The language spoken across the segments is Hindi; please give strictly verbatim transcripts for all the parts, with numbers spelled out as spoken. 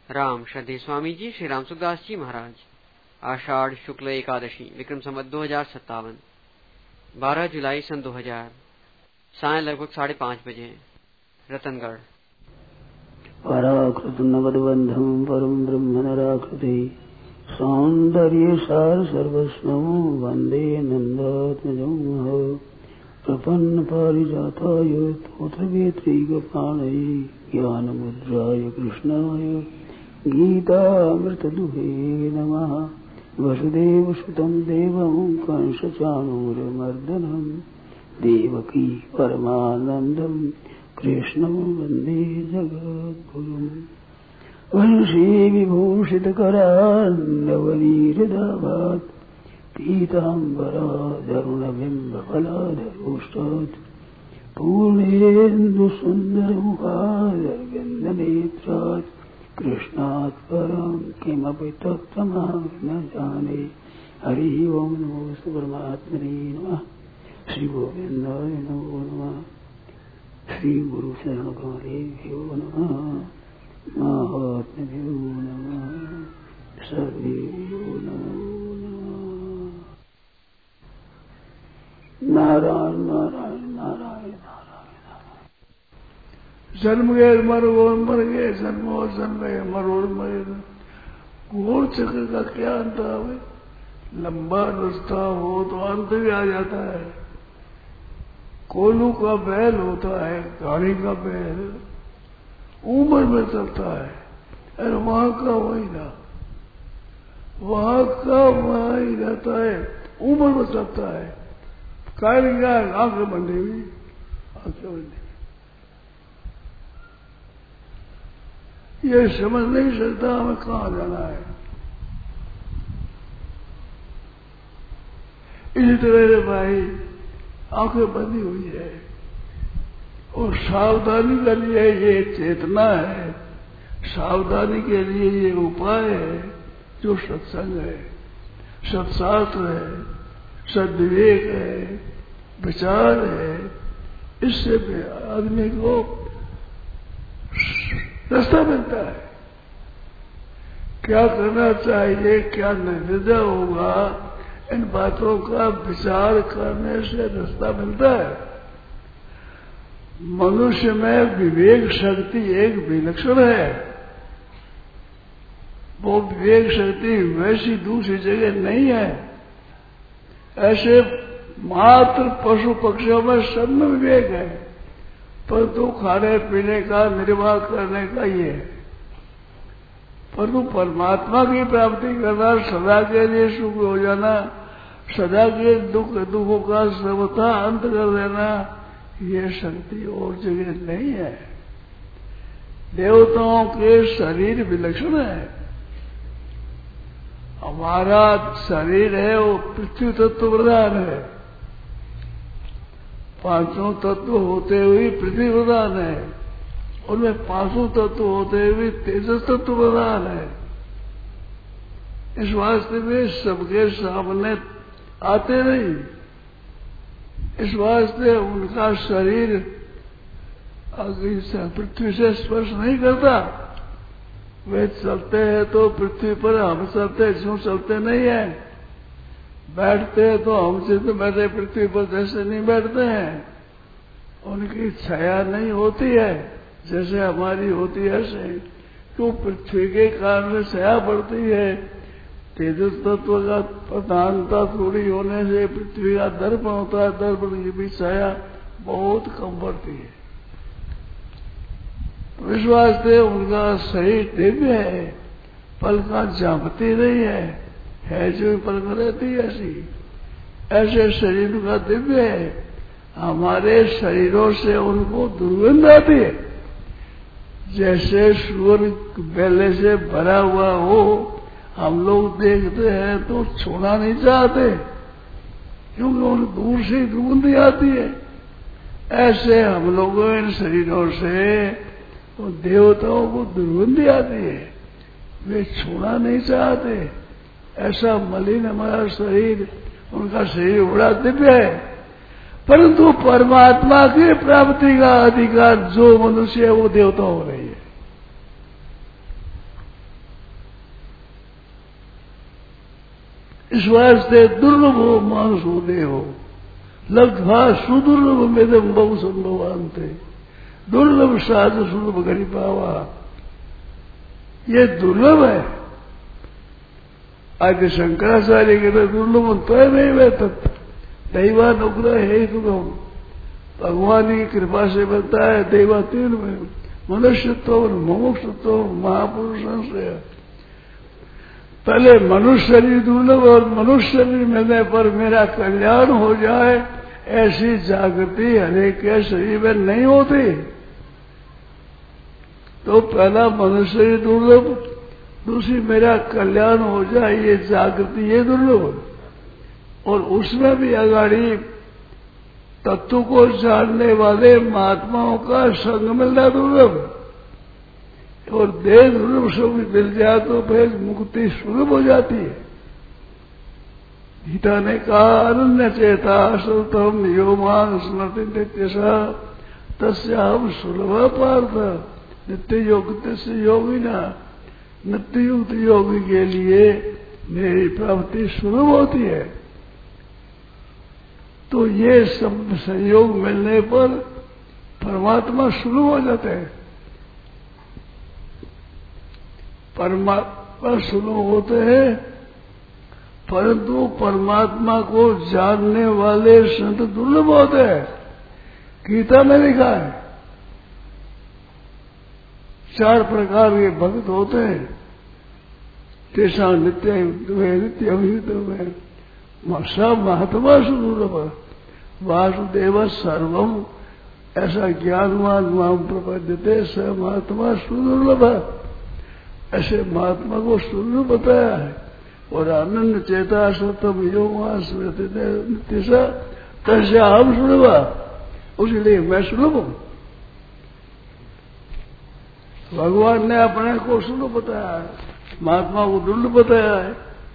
राम श्रद्धेय स्वामी जी श्री राम सुखदास जी महाराज। आषाढ़ शुक्ल एकादशी विक्रम संवत दो हजार सत्तावन, बारह जुलाई सन दो हजार, साय लगभग साढ़े पांच बजे, रतनगढ़। पराकृत नवदबंधम परम ब्रह्म नराकृति सौंदर्य सार सर्वस्वं वंदे नंदात्मजं प्रपन्न पारिजाताय तोत्रवेत्रैकपाणये ज्ञानमुद्राय कृष्णाय गीतामृतदुहे नमः। वसुदेवसुतं देवं कंसचाणूरमर्दनं देवकी परमानन्दं कृष्णं वन्दे जगद्गुरुम्। वंशी विभूषितकरान्नवनीहृदाभात् पीताम्बराधरुणबिम्बफलाधरोष्टात् पूर्णेन्दुसुन्दरमुखादरविन्दनेत्रात् कृष्णात् परं किमपि तत्त्वमहं न जाने। हरि ओं नमोस्तु परमात्मने नमः। श्री गोविन्दाय नमो नमः। श्री गुरु शरणकमलेभ्यो नमः। महात्म्यो नमः। सर्वेभ्यो नमो नमः। नारायण नारायण नारायण नारायण। जन्म गए मरो मर गए, जन्मो जन्म गए मरो मरे। घोर चक्र का क्या अंत है? लंबा रास्ता हो तो अंत भी आ जाता है। कोलू का बैल होता है, गाड़ी का बैल उम्र में चलता है, और वहां का वही ना वहां का वही रहता है, उम्र में चलता है। कायरेगा आंखें बंधी हुई, आंखें बंधी। ये समझ नहीं सकता हमें कहाँ जाना है। इसी तरह भाई आंखें बंधी हुई है, और सावधानी के लिए ये चेतना है, सावधानी के लिए ये उपाय है जो सत्संग है, सत्शास्त्र है, सद्विवेक है, विचार है। इससे भी आदमी को रास्ता मिलता है। क्या करना चाहिए, क्या नतीजा होगा, इन बातों का विचार करने से रास्ता मिलता है। मनुष्य में विवेक शक्ति एक विलक्षण है। वो विवेक शक्ति वैसी दूसरी जगह नहीं है। ऐसे मात्र पशु पक्षियों में सब में विवेक है, परंतु खाने पीने का निर्वाह करने का ये है। परंतु परमात्मा की प्राप्ति करना, सदा के लिए सुख हो जाना, सदा के दुख दुखों का सर्वथा अंत कर देना, ये शक्ति और जगह नहीं है। देवताओं के शरीर विलक्षण है। हमारा शरीर है वो पृथ्वी तत्व प्रधान है। पांचों तत्व होते हुए पृथ्वी प्रधान है, उनमें पांचों तत्व होते हुए तेजस तत्व प्रधान है। इस वास्ते में सबके सामने आते नहीं। इस वास्ते उनका शरीर पृथ्वी से स्पर्श नहीं करता। वे चलते हैं तो पृथ्वी पर, हम चलते क्यों चलते नहीं है। बैठते हैं तो हम सिद्ध बैठे पृथ्वी पर जैसे नहीं बैठते हैं। उनकी छाया नहीं होती है जैसे हमारी होती है। ऐसे क्यों पृथ्वी के कारण से छाया पड़ती है। तेजस तत्व का प्रधानता थोड़ी होने से पृथ्वी का दर्पण होता है, दर्पण की भी छाया बहुत कम पड़ती है। विश्वास से उनका शरीर दिव्य है, पलका झांपती नहीं है, है जो पलक रहती है ऐसी। ऐसे शरीर का दिव्य है। हमारे शरीरों से उनको दुर्गंध आती है। जैसे सुअर बेले से भरा हुआ हो, हम लोग देखते हैं तो छोड़ना नहीं चाहते, क्योंकि उन दूर से दुर्गंध आती है। ऐसे हम लोगों इन शरीरों से तो देवताओं को दुर्गंध आती है, वे छोड़ना नहीं चाहते। ऐसा मलिन हमारा शरीर, उनका शरीर बड़ा दिव्य है। परंतु परमात्मा की प्राप्ति का अधिकार जो मनुष्य है वो देवता हो रही है। इस वास्ते दुर्लभ हो मानुष होने हो लगभा सुदुर्लभ मेदम बहु संभवान थे दुर्लभ साध सुलभ घड़ी पावा। ये दुर्लभ है। आज शंकराचार्य के दुर्लभ तो नहीं वे तत्व दैवान उग्र है तुम भगवान की कृपा से बनता है। दैवातीन में मनुष्यत्व और मुमुक्षुत्व महापुरुष से पहले मनुष्य शरीर दुर्लभ और मनुष्य शरीर मिलने पर मेरा कल्याण हो जाए ऐसी जागृति हरेक के शरीर में नहीं होती। तो पहला मनुष्य शरीर दुर्लभ दूसरी मेरा कल्याण हो जाए ये जागृति ये दुर्लभ। और उसमें भी अगाड़ी तत्व को जानने वाले महात्माओं का संग मिलना दुर्लभ और देह दुर्लभ सब मिल जाए तो फिर मुक्ति सुलभ हो जाती है। गीता ने कहा अनन्य चेता श्रुतम योमान स्मृति नित्य तस्याम सुलभ पार्थ नित्य योग तस्य योगी न नित्य युक्त योगी के लिए मेरी प्राप्ति सुलभ होती है। तो ये सब संयोग मिलने पर परमात्मा सुलभ हो जाते हैं। परमात्मा सुलभ होते हैं परंतु परमात्मा को जानने वाले संत दुर्लभ होते हैं। गीता में लिखा है चार प्रकार के भक्त होते हैं तेषा नित्य नित्य अभियुक्त में सब महात्मा सुदुर्लभ वासुदेव सर्वम ऐसा ज्ञानवान माम प्रपद्यते स महात्मा सुदुर्लभ ऐसे महात्मा को सुदुर्लभ बताया है। और आनंद चेता सतम योग स्मृति नित्य तस्या हम सुलभ उसलिए मैं सुलभ हूं। भगवान ने अपने को सुलभ बताया है महात्मा को दुर्लभ बताया है।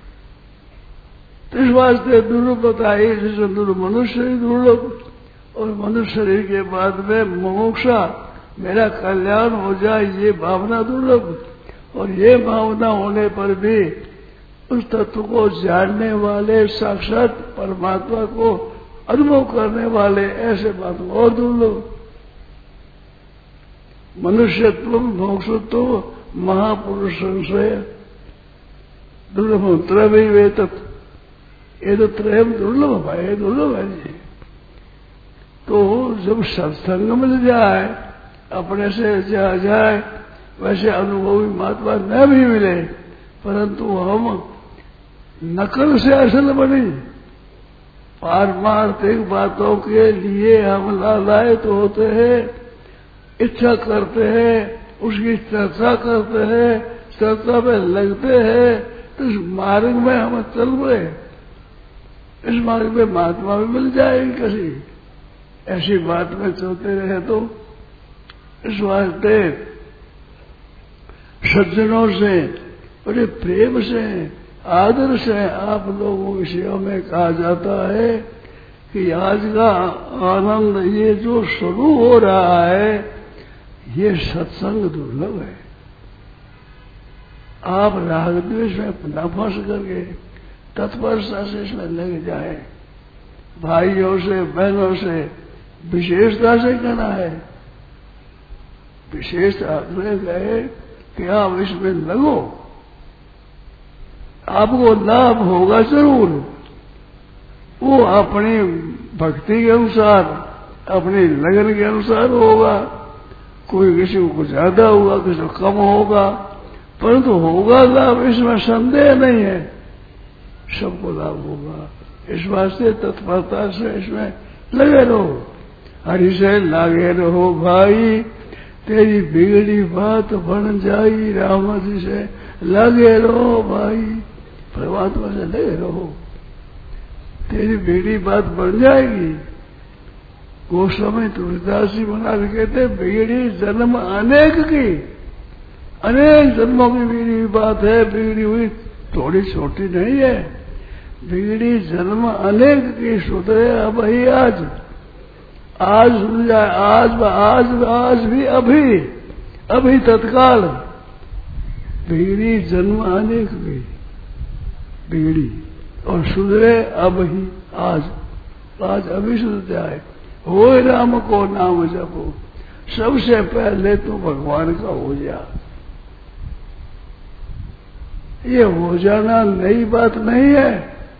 इस वास्ते दुर्लभ बताइए जिसे दुर्लभ मनुष्य शरीर दुर्लभ और मनुष्य शरीर के बाद में मोक्षा मेरा कल्याण हो जाए ये भावना दुर्लभ। और ये भावना होने पर भी उस तत्व को जानने वाले साक्षात परमात्मा को अनुभव करने वाले ऐसे महात्मा और दुर्लभ। मनुष्यत्व मोक्षत्व महापुरुष संशय दुर्लभ त्रय वे तत्व ये तो त्रय दुर्लभ है दुर्लभ है जी। तो जब सत्संग मिल जाए अपने से जा जाए वैसे अनुभवी महात्मा न भी मिले परंतु हम नकल से असल बने पारमार्थिक बातों के लिए हम लालायत तो होते हैं इच्छा करते हैं उसकी चर्चा करते हैं चर्चा में लगते हैं तो इस मार्ग में हम चल रहे इस मार्ग में महात्मा भी मिल जाएगी किसी ऐसी बात में चलते रहे तो इस वास्ते सज्जनों से बड़े प्रेम से आदर से आप लोगों की सेवा में कहा जाता है कि आज का आनंद ये जो शुरू हो रहा है ये सत्संग दुर्लभ है। आप राग द्वेष में न फंस करके तत्परता से इसमें लग जाए भाइयों से बहनों से विशेषता से कहना है विशेष आग्रह गए कि आप इसमें लगो आपको लाभ होगा जरूर। वो अपनी भक्ति के अनुसार अपनी लगन के अनुसार होगा कोई किसी को ज्यादा होगा किसी को कम होगा परंतु होगा लाभ इसमें संदेह नहीं है सबको लाभ होगा। इस वास्ते तत्परता से इसमें लगे रहो हरि से लागे रहो भाई तेरी बिगड़ी बात बन जाई राम जी से लगे रहो भाई परमात्मा से लगे रहो तेरी बिगड़ी बात बन जाएगी। गोस्वामी तुलसीदास जी महाराज कहते बिगड़ी जन्म अनेक की अनेक जन्मों की बिगड़ी बात है बिगड़ी हुई थोड़ी छोटी नहीं है बिगड़ी जन्म अनेक की सुधरे अब ही आज आज सुन जाए आज आज आज भी अभी अभी तत्काल बिगड़ी जन्म अनेक की बिगड़ी और सुधरे अब ही, आज आज अभी सुधर जाए। हो राम को नाम जपो, सबसे पहले तो भगवान का हो जा। ये हो जाना नई बात नहीं है,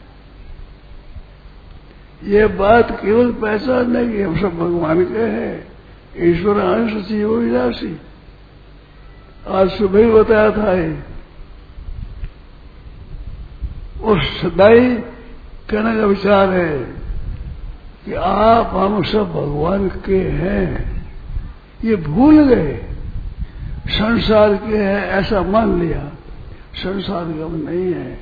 ये बात केवल पहचानने की हम सब भगवान के हैं। ईश्वर अंश जीव विनाशी, आज सुबह ही बताया था ये। और सदाई कहने का विचार है कि आप हम सब भगवान के हैं, ये भूल गए। संसार के हैं ऐसा मान लिया, संसार का नहीं है।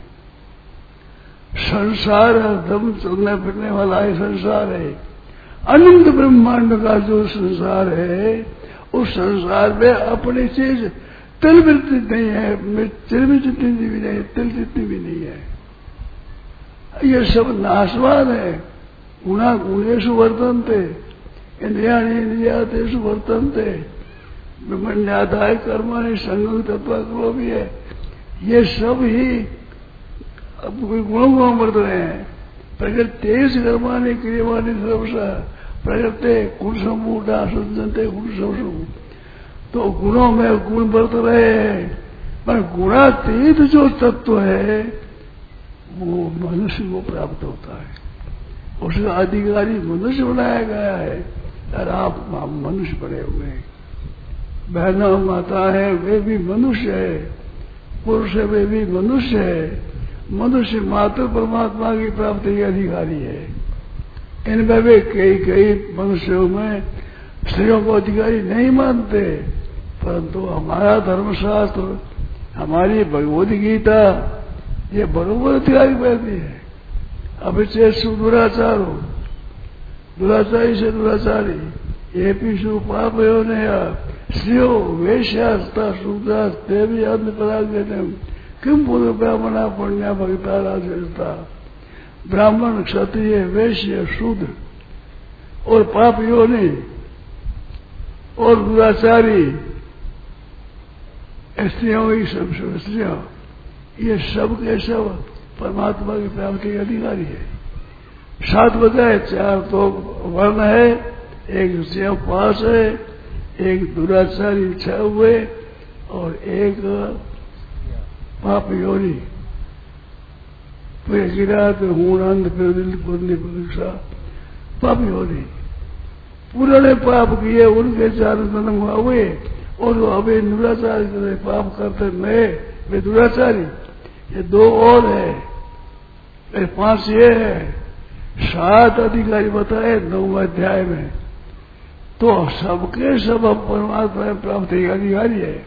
संसार हरदम चलने फिरने वाला ही संसार है। अनंत ब्रह्मांड का जो संसार है, उस संसार में अपनी चीज तिल वृत्ति नहीं है, तिल भी जितनी भी नहीं, तिल जितनी भी नहीं है। ये सब नाशवान है। गुणा गुणेषु वर्तन्ते, इंद्रियाणि इंद्रियातेषु वर्तन्ते, ब्रह्मण्यादाय कर्माणि संगम तत्व करो भी है। ये सब ही अब कोई गुणों गुणों वर्त रहे हैं। प्रकृति कर्माणि क्रियमाणि सर्वशः प्रकृति गुण समूढ़ा संजनते गुण समूह। तो गुणों में गुण वर्त रहे हैं, पर गुणातीत जो तत्व है वो मनुष्य को प्राप्त होता है। उसका अधिकारी मनुष्य बनाया गया है और आप मनुष्य बने हुए हैं। बहना माता है वे भी मनुष्य है, पुरुष है वे भी मनुष्य है। मनुष्य मात्र परमात्मा की प्राप्ति के अधिकारी है। इनमें भी कई कई मनुष्यों में स्त्रियों को अधिकारी नहीं मानते, परंतु हमारा धर्मशास्त्र, हमारी भगवद गीता ये बरोबर अधिकारी कहती है। अभिचेत सु दुराचार हो, दुराचारी से दुराचारी, ये पीछू पाप योनया स्त्रियो वेश्यास्ता शूद्रा देवी अन्य परागते किम पूर्व ब्राह्मणा पुण्या भक्ता राजता। ब्राह्मण क्षत्रिय वैश्य शूद्र और पाप योनि और दुराचारी स्त्रियों की सब स्त्रियों, ये सब के सब परमात्मा की प्राप्ति के अधिकारी है। सात बताए, चार तो वर्ण है, एक स्वयं पास है, एक दुराचारी छह हुए और एक पाप योनि। फिर गिरा तो हूण अंध फिर दिल पुरनी परीक्षा पाप योनि। पुराने पाप किए उनके चार जन्म हुए और वो अभी दुराचारी करे पाप करते नए वे दुराचारी। ये दो और है, पांच ये है, सात अधिकारी बताए नौ अध्याय में। तो सबके सब हम परमात्मा में प्राप्ति के अधिकारी है।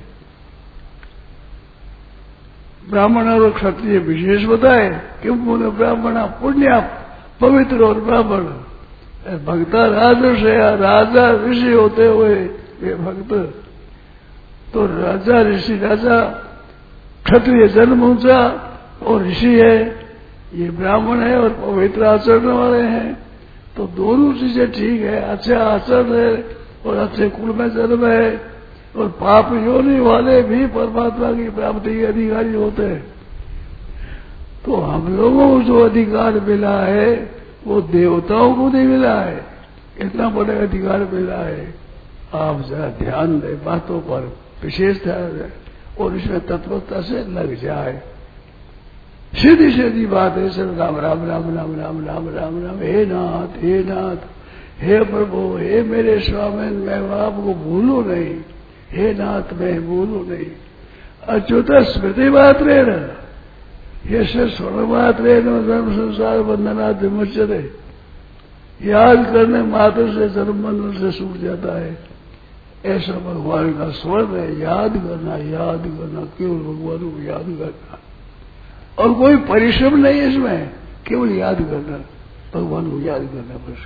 ब्राह्मण और क्षत्रिय विशेष बताए क्यों बोले ब्राह्मण पुण्य पवित्र और ब्राह्मण भक्ता राजर्ष है। राजा ऋषि होते हुए वे भक्त, तो राजा ऋषि राजा क्षत्रिय जन्म ऊंचा और ऋषि है, ये ब्राह्मण है और पवित्र आचरण वाले हैं। तो दोनों चीजें ठीक है, अच्छा आचरण है और अच्छे कुल में जन्म है, और पाप योनि वाले भी परमात्मा की प्राप्ति के अधिकारी होते हैं। तो हम लोगों को जो अधिकार मिला है वो देवताओं को नहीं मिला है, इतना बड़ा अधिकार मिला है। आप जरा ध्यान दें बातों पर, विशेष ध्यान दें और इसमें तत्वता से लग जाए। सीधी सीधी बात है, सर राम राम राम राम राम राम राम राम। हे नाथ हे नाथ, हे प्रभु, हे मेरे स्वामी, मैं आपको भूलू नहीं, हे नाथ मैं भूलू नहीं। अच्युत स्मृति मात्रे न ये स्वर्ण मात्रे न धर्म संसार बंधना विमुच्यते। याद करने मात्र से धर्म बंधन से छूट जाता है। ऐसा भगवान का स्वर्ण है, याद करना याद करना, केवल भगवान को याद करना और कोई परिश्रम नहीं इसमें, केवल याद करना, भगवान को याद करना बस।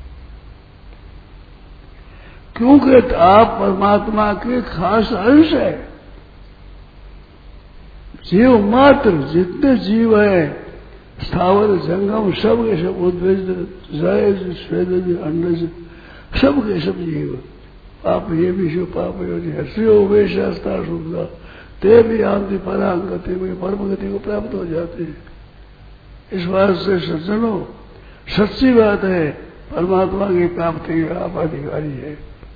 क्योंकि आप परमात्मा के खास अंश है। जीव मात्र जितने जीव है, स्थावर जंगम सब के सब, उद्भिज जयज स्वेदज अंडज सब के सब जीव। पाप ये भी शो पाप योनि हस्यो वेशास्ता शुद्धा ते भी आंति परांगति में परम गति को प्राप्त हो जाते हैं। इस वास्ते सज्जनों, सच्ची बात है, परमात्मा की प्राप्ति का आप अधिकारी है।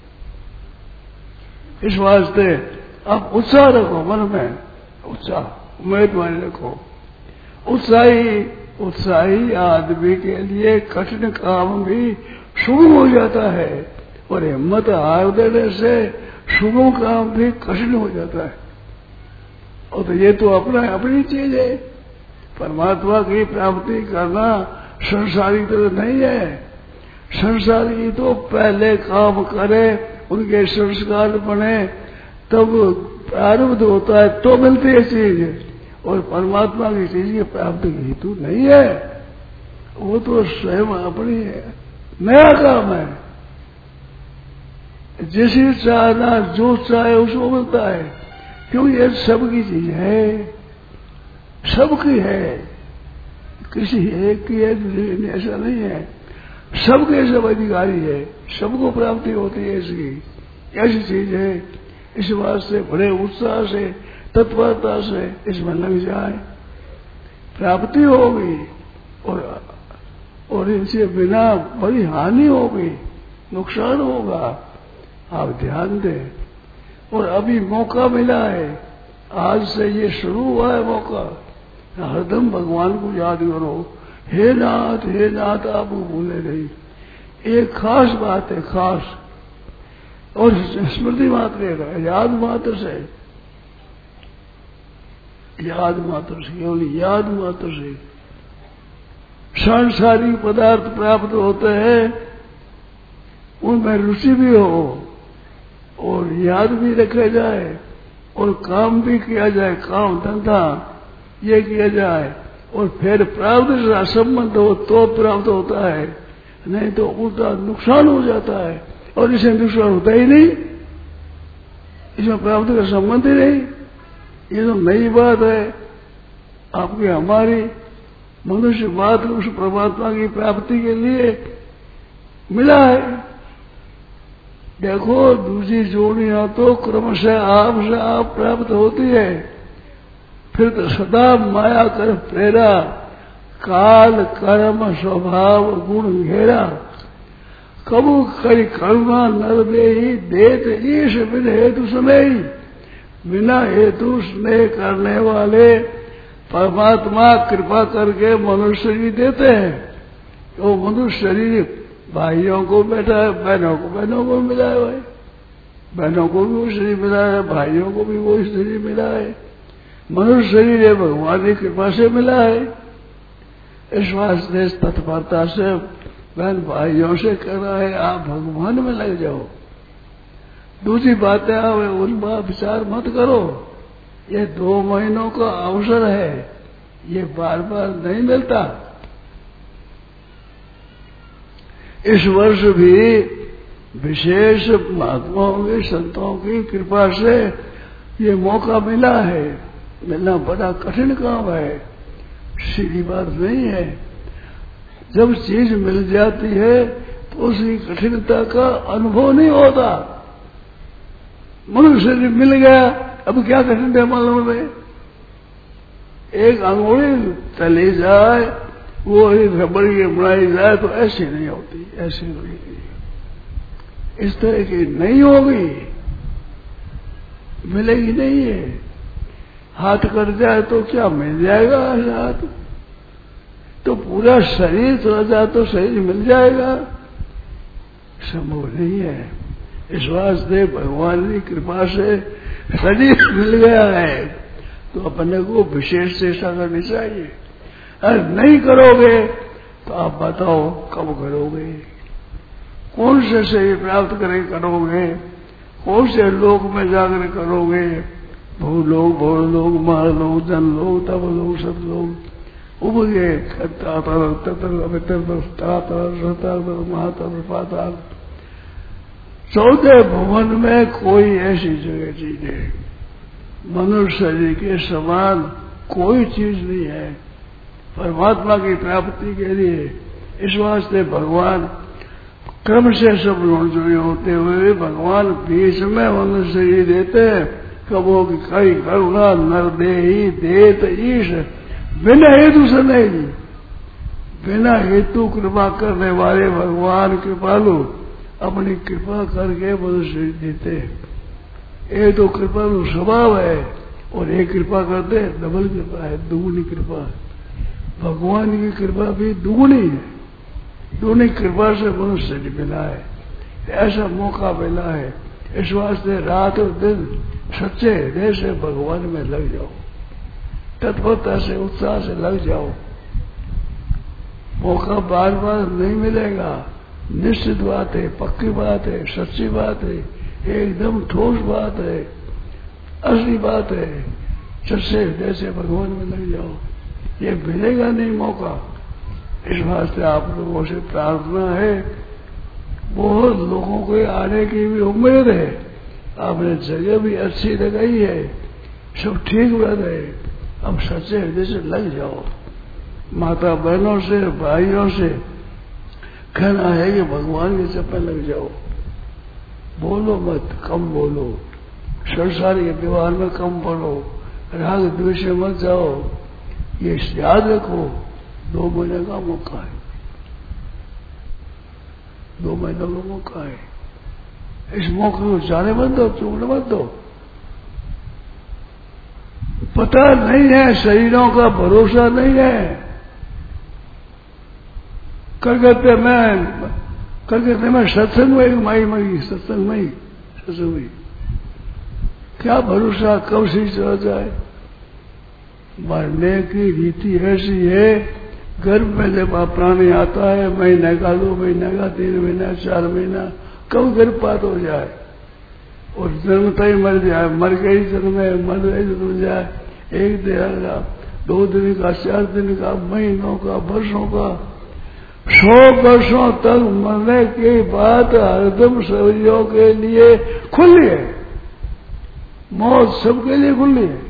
इस वास्ते आप उत्साह रखो मन में, उत्साह, उम्मीदवारी रखो। उत्साही उत्साही आदमी के लिए कठिन काम भी सुगम हो जाता है, और हिम्मत हार देने से सुगम काम भी कठिन हो जाता है। और तो ये तो अपना अपनी चीज है। परमात्मा की प्राप्ति करना संसारी तो नहीं है। संसारी तो पहले काम करे, उनके संस्कार बने, तब प्रारब्ध होता है तो मिलती है चीज। और परमात्मा की चीज की प्राप्ति की हेतु नहीं है, वो तो स्वयं अपनी है, नया काम है। जिसे चाहना जो चाहे उसको मिलता है, क्योंकि ये सबकी चीज है, सबकी है, किसी एक की है दूसरी ऐसा नहीं है, सबके सब अधिकारी है, सबको प्राप्ति होती है इसकी, ऐसी चीज है। इस वास्ते बड़े उत्साह से, तत्परता से इसमें लग जाए, प्राप्ति होगी। और और इनसे बिना बड़ी हानि होगी, नुकसान होगा, आप ध्यान दें। और अभी मौका मिला है, आज से ये शुरू हुआ है मौका, हरदम भगवान को याद करो। हे नाथ, हे नाथ, आप भूले नहीं। एक खास बात है, खास, और स्मृति मात्र है, याद मात्र से, याद मात्र से, केवल याद मात्र से सांसारिक पदार्थ प्राप्त होते हैं, उनमें रुचि भी हो और याद भी रखा जाए और काम भी किया जाए, काम धंधा ये किया जाए, और फिर प्राप्त से संबंध हो तो प्राप्त होता है, नहीं तो उल्टा नुकसान हो जाता है। और इसे नुकसान होता ही नहीं, इसमें प्राप्त का संबंध ही नहीं। ये तो नई बात है आपकी, हमारी मनुष्य मात्र उस परमात्मा की प्राप्ति के लिए मिला है। देखो, दूसरी जोड़ियां तो क्रमशः आपसे आप प्राप्त होती है, फिर तो सदा माया कर प्रेरा, काल कर्म स्वभाव गुण घेरा, कबू करी करुणा नर देही, देत ईश बिन हेतु स्नेही। बिना हेतु स्नेह करने वाले परमात्मा कृपा करके मनुष्य शरीर देते हैं। तो मनुष्य शरीर भाइयों को बैठा है, बहनों को बहनों को मिला है, भाई बहनों को भी वो शरीर मिला है, भाइयों को भी वो शरीर मिला है। मनुष्य शरीर है भगवान की कृपा से मिला है। इस वास्ते तत्परता से बहन भाइयों से कह रहा है, आप भगवान में लग जाओ। दूसरी बातें आप उन बात विचार मत करो, ये दो महीनों का अवसर है, ये बार बार नहीं मिलता। इस वर्ष भी विशेष महात्माओं के संतों की कृपा से ये मौका मिला है। मिलना बड़ा कठिन काम है, सीधी बात नहीं है। जब चीज मिल जाती है तो उसकी कठिनता का अनुभव नहीं होता। मनुष्य मिल गया, अब क्या कठिन है मालूम है? एक अंगुली चली जाए, वो रबड़ की बनाई जाए तो ऐसी नहीं होती, ऐसी नहीं, इस तरह की नहीं होगी, मिलेगी नहीं है। हाथ कट जाए तो क्या मिल जाएगा हाथ? तो पूरा शरीर चला जाए तो शरीर मिल जाएगा? संभव नहीं है। इस वास्ते भगवान की कृपा से शरीर मिल गया है तो अपने को विशेष चेष्टा करनी चाहिए। अगर नहीं करोगे तो आप बताओ कब करोगे, कौन से शरीर प्राप्त करें करोगे, कौन से लोक में जाकर करोगे? भूलोक, भोलोक, महालोक, जनलोक, तपलोक, सतलोक, उबगे तातल ततल अमितर तातल रतल महातल पाताल, चौदह भवन में कोई ऐसी जगह चीज है, मनुष्य शरीर के समान कोई चीज नहीं है परमात्मा की प्राप्ति के लिए। इस वास्ते भगवान क्रम से सब लोग जुड़े होते हुए भगवान बीच में मनुष्य शरीर देते हैं। कबो की कई करुणा नर दे ही देत ईश बिन हेतु से नहीं, बिना हेतु कृपा करने वाले भगवान कृपालु अपनी कृपा करके मनुष्य देते। ये तो कृपालु स्वभाव है, और ये कृपा करते डबल कृपा है, दुगुनी कृपा। भगवान की कृपा भी दुगुनी है, दुगुनी कृपा से मनुष्य ने मिला है, ऐसा मौका मिला है। इस वास्ते रात और दिन सच्चे हृदय से भगवान में लग जाओ, तत्परता से उत्साह से लग जाओ। मौका बार बार नहीं मिलेगा, निश्चित बात है, पक्की बात है, सच्ची बात है, एकदम ठोस बात है, असली बात है। सच्चे हृदय से भगवान में लग जाओ, ये मिलेगा नहीं मौका। इस वास्ते आप लोगों से प्रार्थना है, बहुत लोगों को आने की भी उम्मीद है, आपने जगह भी अच्छी लगाई है, सब ठीक बन रहे, अब सच्चे हृदय से लग जाओ। माता बहनों से भाइयों से कहना है कि भगवान के चप्पल लग जाओ, बोलो मत, कम बोलो, संसार के व्यवहार में कम पड़ो, राग द्वेष में मत जाओ। ये याद रखो, दो महीने का मौका है, दो महीनों का मौका है। इस मौके को जाने मत दो, चूकने मत दो। पता नहीं है, शरीरों का भरोसा नहीं है। कल कहते मैं कल कहते मैं सत्संग में माई मई सत्संग में सत्संग में क्या भरोसा कब से चला जाए। मरने की रीति ऐसी है, गर्भ में जब प्राणी आता है, महीने का, दो महीने का, तीन महीना, चार महीना, कब गर्भपात हो जाए और जन्मता ही मर जाए, मर गई जन्मे, मर गई जन्म जाए। एक दिन का, दो दिन का, चार दिन का, महीनों का, वर्षों का, सौ वर्षों तक मरने की बात हरदम सभी के लिए खुली है। मौत सबके लिए खुली है,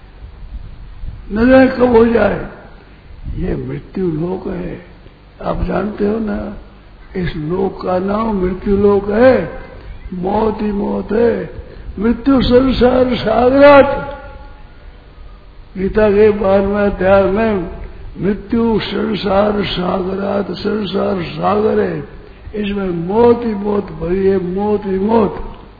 न जाने कब हो जाए। ये मृत्यु लोक है, आप जानते हो ना, इस लोक का नाम मृत्यु लोक है। मौत ही मौत है, मृत्यु संसार सागरात। गीता के बारहवें अध्याय में मृत्यु संसार सागरात, संसार सागर है, इसमें मौत ही मौत भरी है, मौत ही मौत।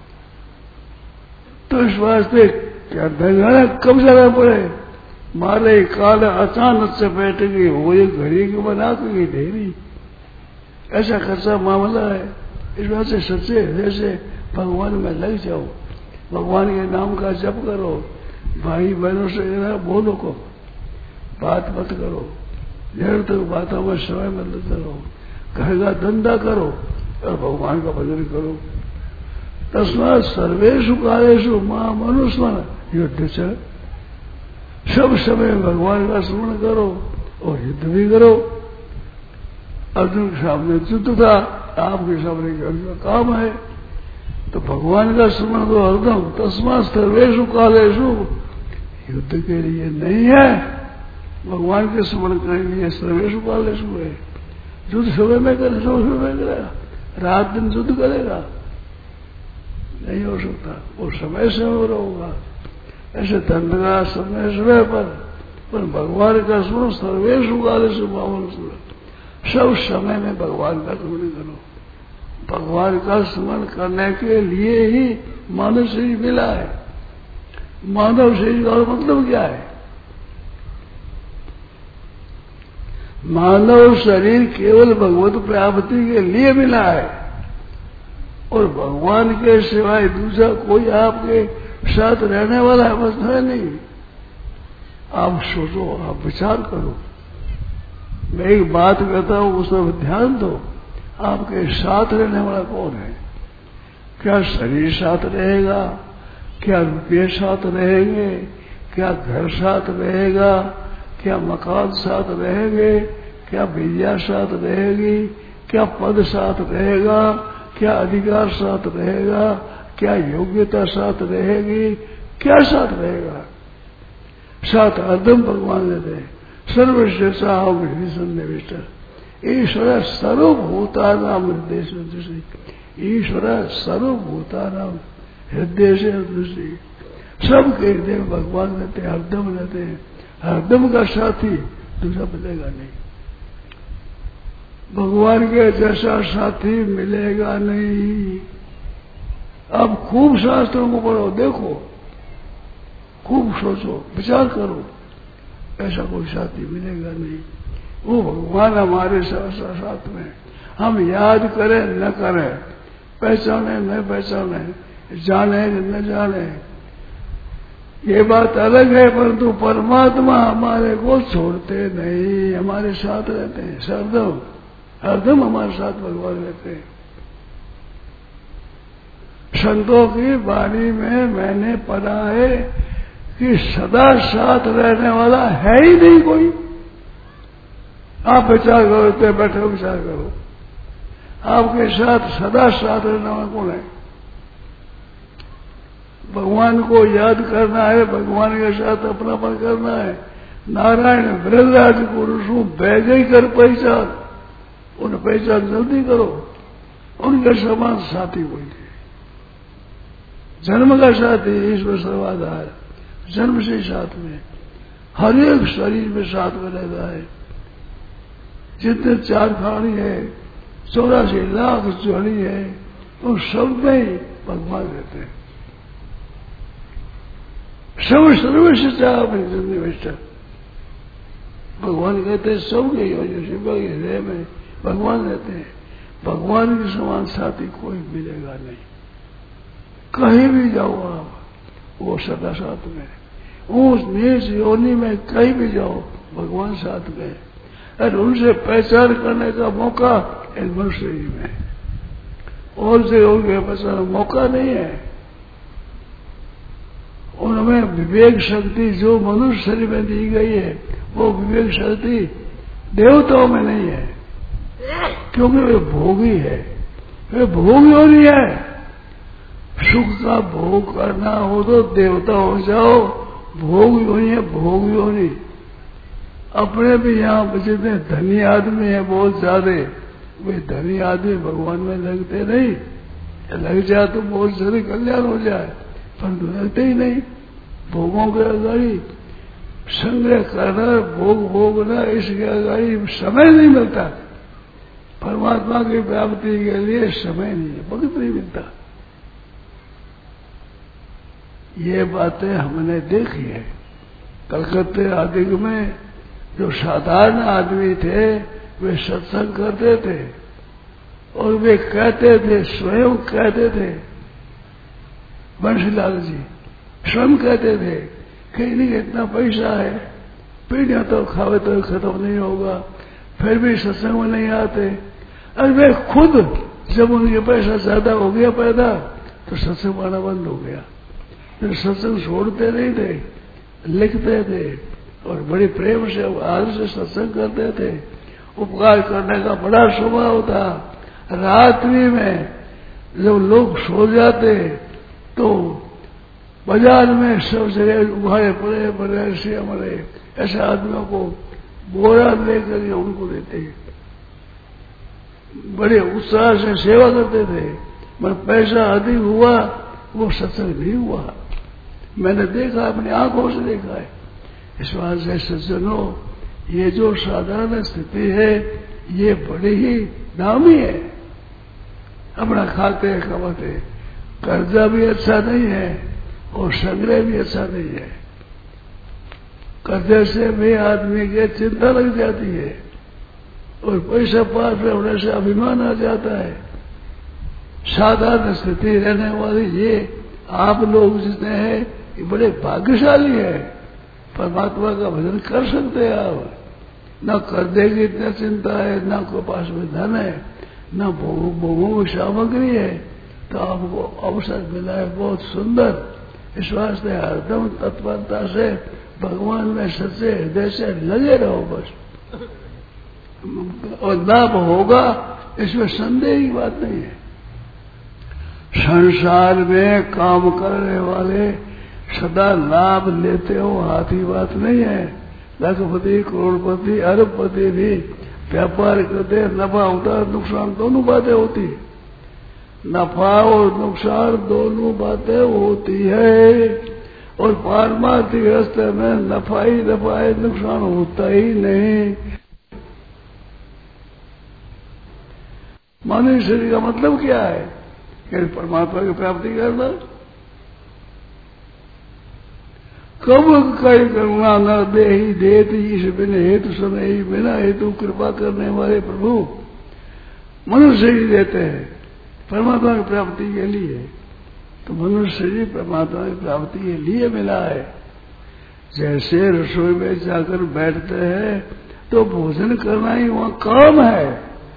तो इस वास्ते क्या दंगाना कब जाना पड़े, मारे काल अचानक से बैठेगी, वो ये घड़ी की बना के ढेरी, ऐसा खर्चा मामला है। इस बात से सच्चे हृदय से भगवान में लग जाओ, भगवान के नाम का जप करो, भाई बहनों से बोलो को बात मत करो, निरंतर बातों में समय मत करो, घर का धंधा करो और भगवान का भजन करो। तस्मात् सर्वेषु कालेषु मां मनुस्मर युद्ध से, सब समय भगवान का स्मरण करो और युद्ध भी करो। अर्जुन के सामने युद्ध था, आपके सामने अर्जुन का काम है, तो भगवान का स्मरण तो हरदम। तस्मात् सर्वेषु कालेषु, युद्ध के लिए नहीं है, भगवान के स्मरण करने के लिए सर्वेषु कालेषु है। युद्ध समय में करे, सब समय में करेगा, रात दिन युद्ध करेगा, नहीं हो सकता, वो समय से हो रहा होगा। ऐसे दंड का समय समय पर, पर भगवान का स्मरण सर्वेषु कालेषु मां स्मरण, सब समय में भगवान का स्मरण करो। भगवान का स्मरण करने के लिए ही मानव शरीर मिला है। मानव शरीर का मतलब क्या है? मानव शरीर केवल भगवत प्राप्ति के लिए मिला है, और भगवान के सिवाय दूसरा कोई आपके साथ रहने वाला अवस्था है नहीं। आप सोचो, आप विचार करो। मैं एक बात कहता हूं, उस पर ध्यान दो। आपके साथ रहने वाला कौन है? क्या शरीर साथ रहेगा? क्या रुपये साथ रहेंगे? क्या घर साथ रहेगा? क्या मकान साथ रहेंगे? क्या विद्या साथ रहेगी? क्या पद साथ रहेगा? क्या अधिकार साथ रहेगा? क्या योग्यता साथ रहेगी? क्या साथ रहेगा? साथ हरदम भगवान रहते हैं। सर्वश्रेष्ठ सन्निविष्ट ईश्वर सर्वभूतानां हृदय से दृष्टि, ईश्वर सर्वभूतानां हृदय से दृष्टि, सबके हृदय में भगवान रहते, हरदम रहते हैं। हरदम का साथी दूसरा मिलेगा नहीं। भगवान के जैसा साथी मिलेगा नहीं। अब खूब शास्त्रों को पढ़ो, देखो, खूब सोचो, विचार करो, ऐसा कोई साथी मिलेगा नहीं। वो भगवान हमारे साथ साथ में, हम याद करें न करें, पहचाने न पहचाने, जाने न जाने, ये बात अलग है, परंतु परमात्मा हमारे को छोड़ते नहीं, हमारे साथ रहते हैं, सरदम हरदम हमारे साथ भगवान रहते हैं। संतों की वाणी में मैंने पढ़ा है कि सदा साथ रहने वाला है ही नहीं कोई। आप विचार करो, इतने बैठे हो विचार करो, आपके साथ सदा साथ रहने वाला कौन है? भगवान को याद करना है, भगवान के साथ अपनापन करना है। नारायण वृहराज पुरुषों बैगे कर पहचान, उन पहचान जल्दी करो, उनके समान साथी कोई नहीं। जन्म का साथी ईश्वर सर्वाधार, जन्म से साथ में, हर एक शरीर में साथ में रहता है। जितने चार खानी है, चौरासी लाख जोड़ी है, उन सब में ही भगवान रहते हैं। सब सर्वश्रेष्ठ अपनी जिंदगी भगवान कहते हैं, सबके योजना शिवा के हृदय में भगवान रहते हैं। भगवान के समान साथी कोई मिलेगा नहीं। कहीं भी जाओ आप, वो सदा साथ में, ऊंच नीच योनि में कहीं भी जाओ, भगवान साथ में। और उनसे पहचान करने का मौका इन मनुष्य में, और से उनके पहचान मौका नहीं है। उनमें विवेक शक्ति जो मनुष्य शरीर में दी गई है, वो विवेक शक्ति देवताओं में नहीं है, क्योंकि वे भोगी है, वे भोग योनि है। सुख का भोग करना हो तो देवता हो जाओ, भोग योनि है, भोग योनि। अपने भी यहाँ जितने धनी आदमी है बहुत ज्यादा, वे धनी आदमी भगवान में लगते नहीं। लग जाए तो बहुत जल्दी कल्याण हो जाए, परंतु लगते ही नहीं। भोगों के अगाड़ी संग्रह करना, भोग भोगना, इसके अगाड़ी समय नहीं मिलता। परमात्मा की प्राप्ति के लिए समय नहीं है, वक्त नहीं मिलता। ये बातें हमने देखी है। कलकत्ते आदि में जो साधारण आदमी थे, वे सत्संग करते थे और वे कहते थे, स्वयं कहते थे, बंशीलाल जी स्वयं कहते थे कि नहीं इतना पैसा है, पीढ़ियां तो खावे तो खत्म नहीं होगा, फिर भी सत्संग में नहीं आते। और वे खुद जब उनके पैसा ज्यादा हो गया पैदा, तो सत्संग आना बंद हो गया। फिर सत्संग छोड़ते नहीं थे, लिखते थे और बड़ी प्रेम से आदर से सत्संग करते थे। उपकार करने का बड़ा स्वभाव था। रात्रि में जब लोग सो जाते तो बाजार में सब जगह उभारे पड़े बड़े ऐसे हमारे ऐसे आदमियों को बोरा लेकर उनको देते, बड़े उत्साह से सेवा करते थे। पर पैसा अधिक हुआ, वो सत्संग नहीं हुआ। मैंने देखा, अपनी आंखों से देखा है। इस बात से सज्जनों, ये जो साधारण स्थिति है, ये बड़ी ही दामी है। अपना खाते कमाते, कर्जा भी अच्छा नहीं है और संग्रह भी अच्छा नहीं है। कर्जे से भी आदमी के चिंता लग जाती है और पैसा पास में होने से अभिमान आ जाता है। साधारण स्थिति रहने वाली ये आप लोग जितने हैं, ये बड़े भाग्यशाली है। परमात्मा का भजन कर सकते हैं आप। न कर्जे की इतना चिंता है, न को पास में धन है, न भोगों की सामग्री है, तो आपको अवसर मिला है बहुत सुंदर। इस वास्ते हरदम तत्परता से भगवान में सच्चे हृदय से लगे रहो बस, और लाभ होगा इसमें संदेह की बात नहीं है। संसार में काम करने वाले सदा लाभ लेते हो, हाथी बात नहीं है। लखपति करोड़पति अरबपति भी व्यापार करते, नफा होता नुकसान दोनों बातें होती, नफा और नुकसान दोनों बातें होती है। और पारमार्थिक रास्ते में नफा ही नफा है, नुकसान होता ही नहीं। मानव शरीर का मतलब क्या है कि परमात्मा की प्राप्ति करना। कब कई करुणा न दे ही देत ईश बिन हेतु समय ही बिना हेतु कृपा करने वाले प्रभु मनुष्य शरीर देते हैं परमात्मा की प्राप्ति के लिए। तो मनुष्य शरीर परमात्मा की प्राप्ति के लिए मिला है। जैसे रसोई में जाकर बैठते हैं तो भोजन करना ही वहां काम है।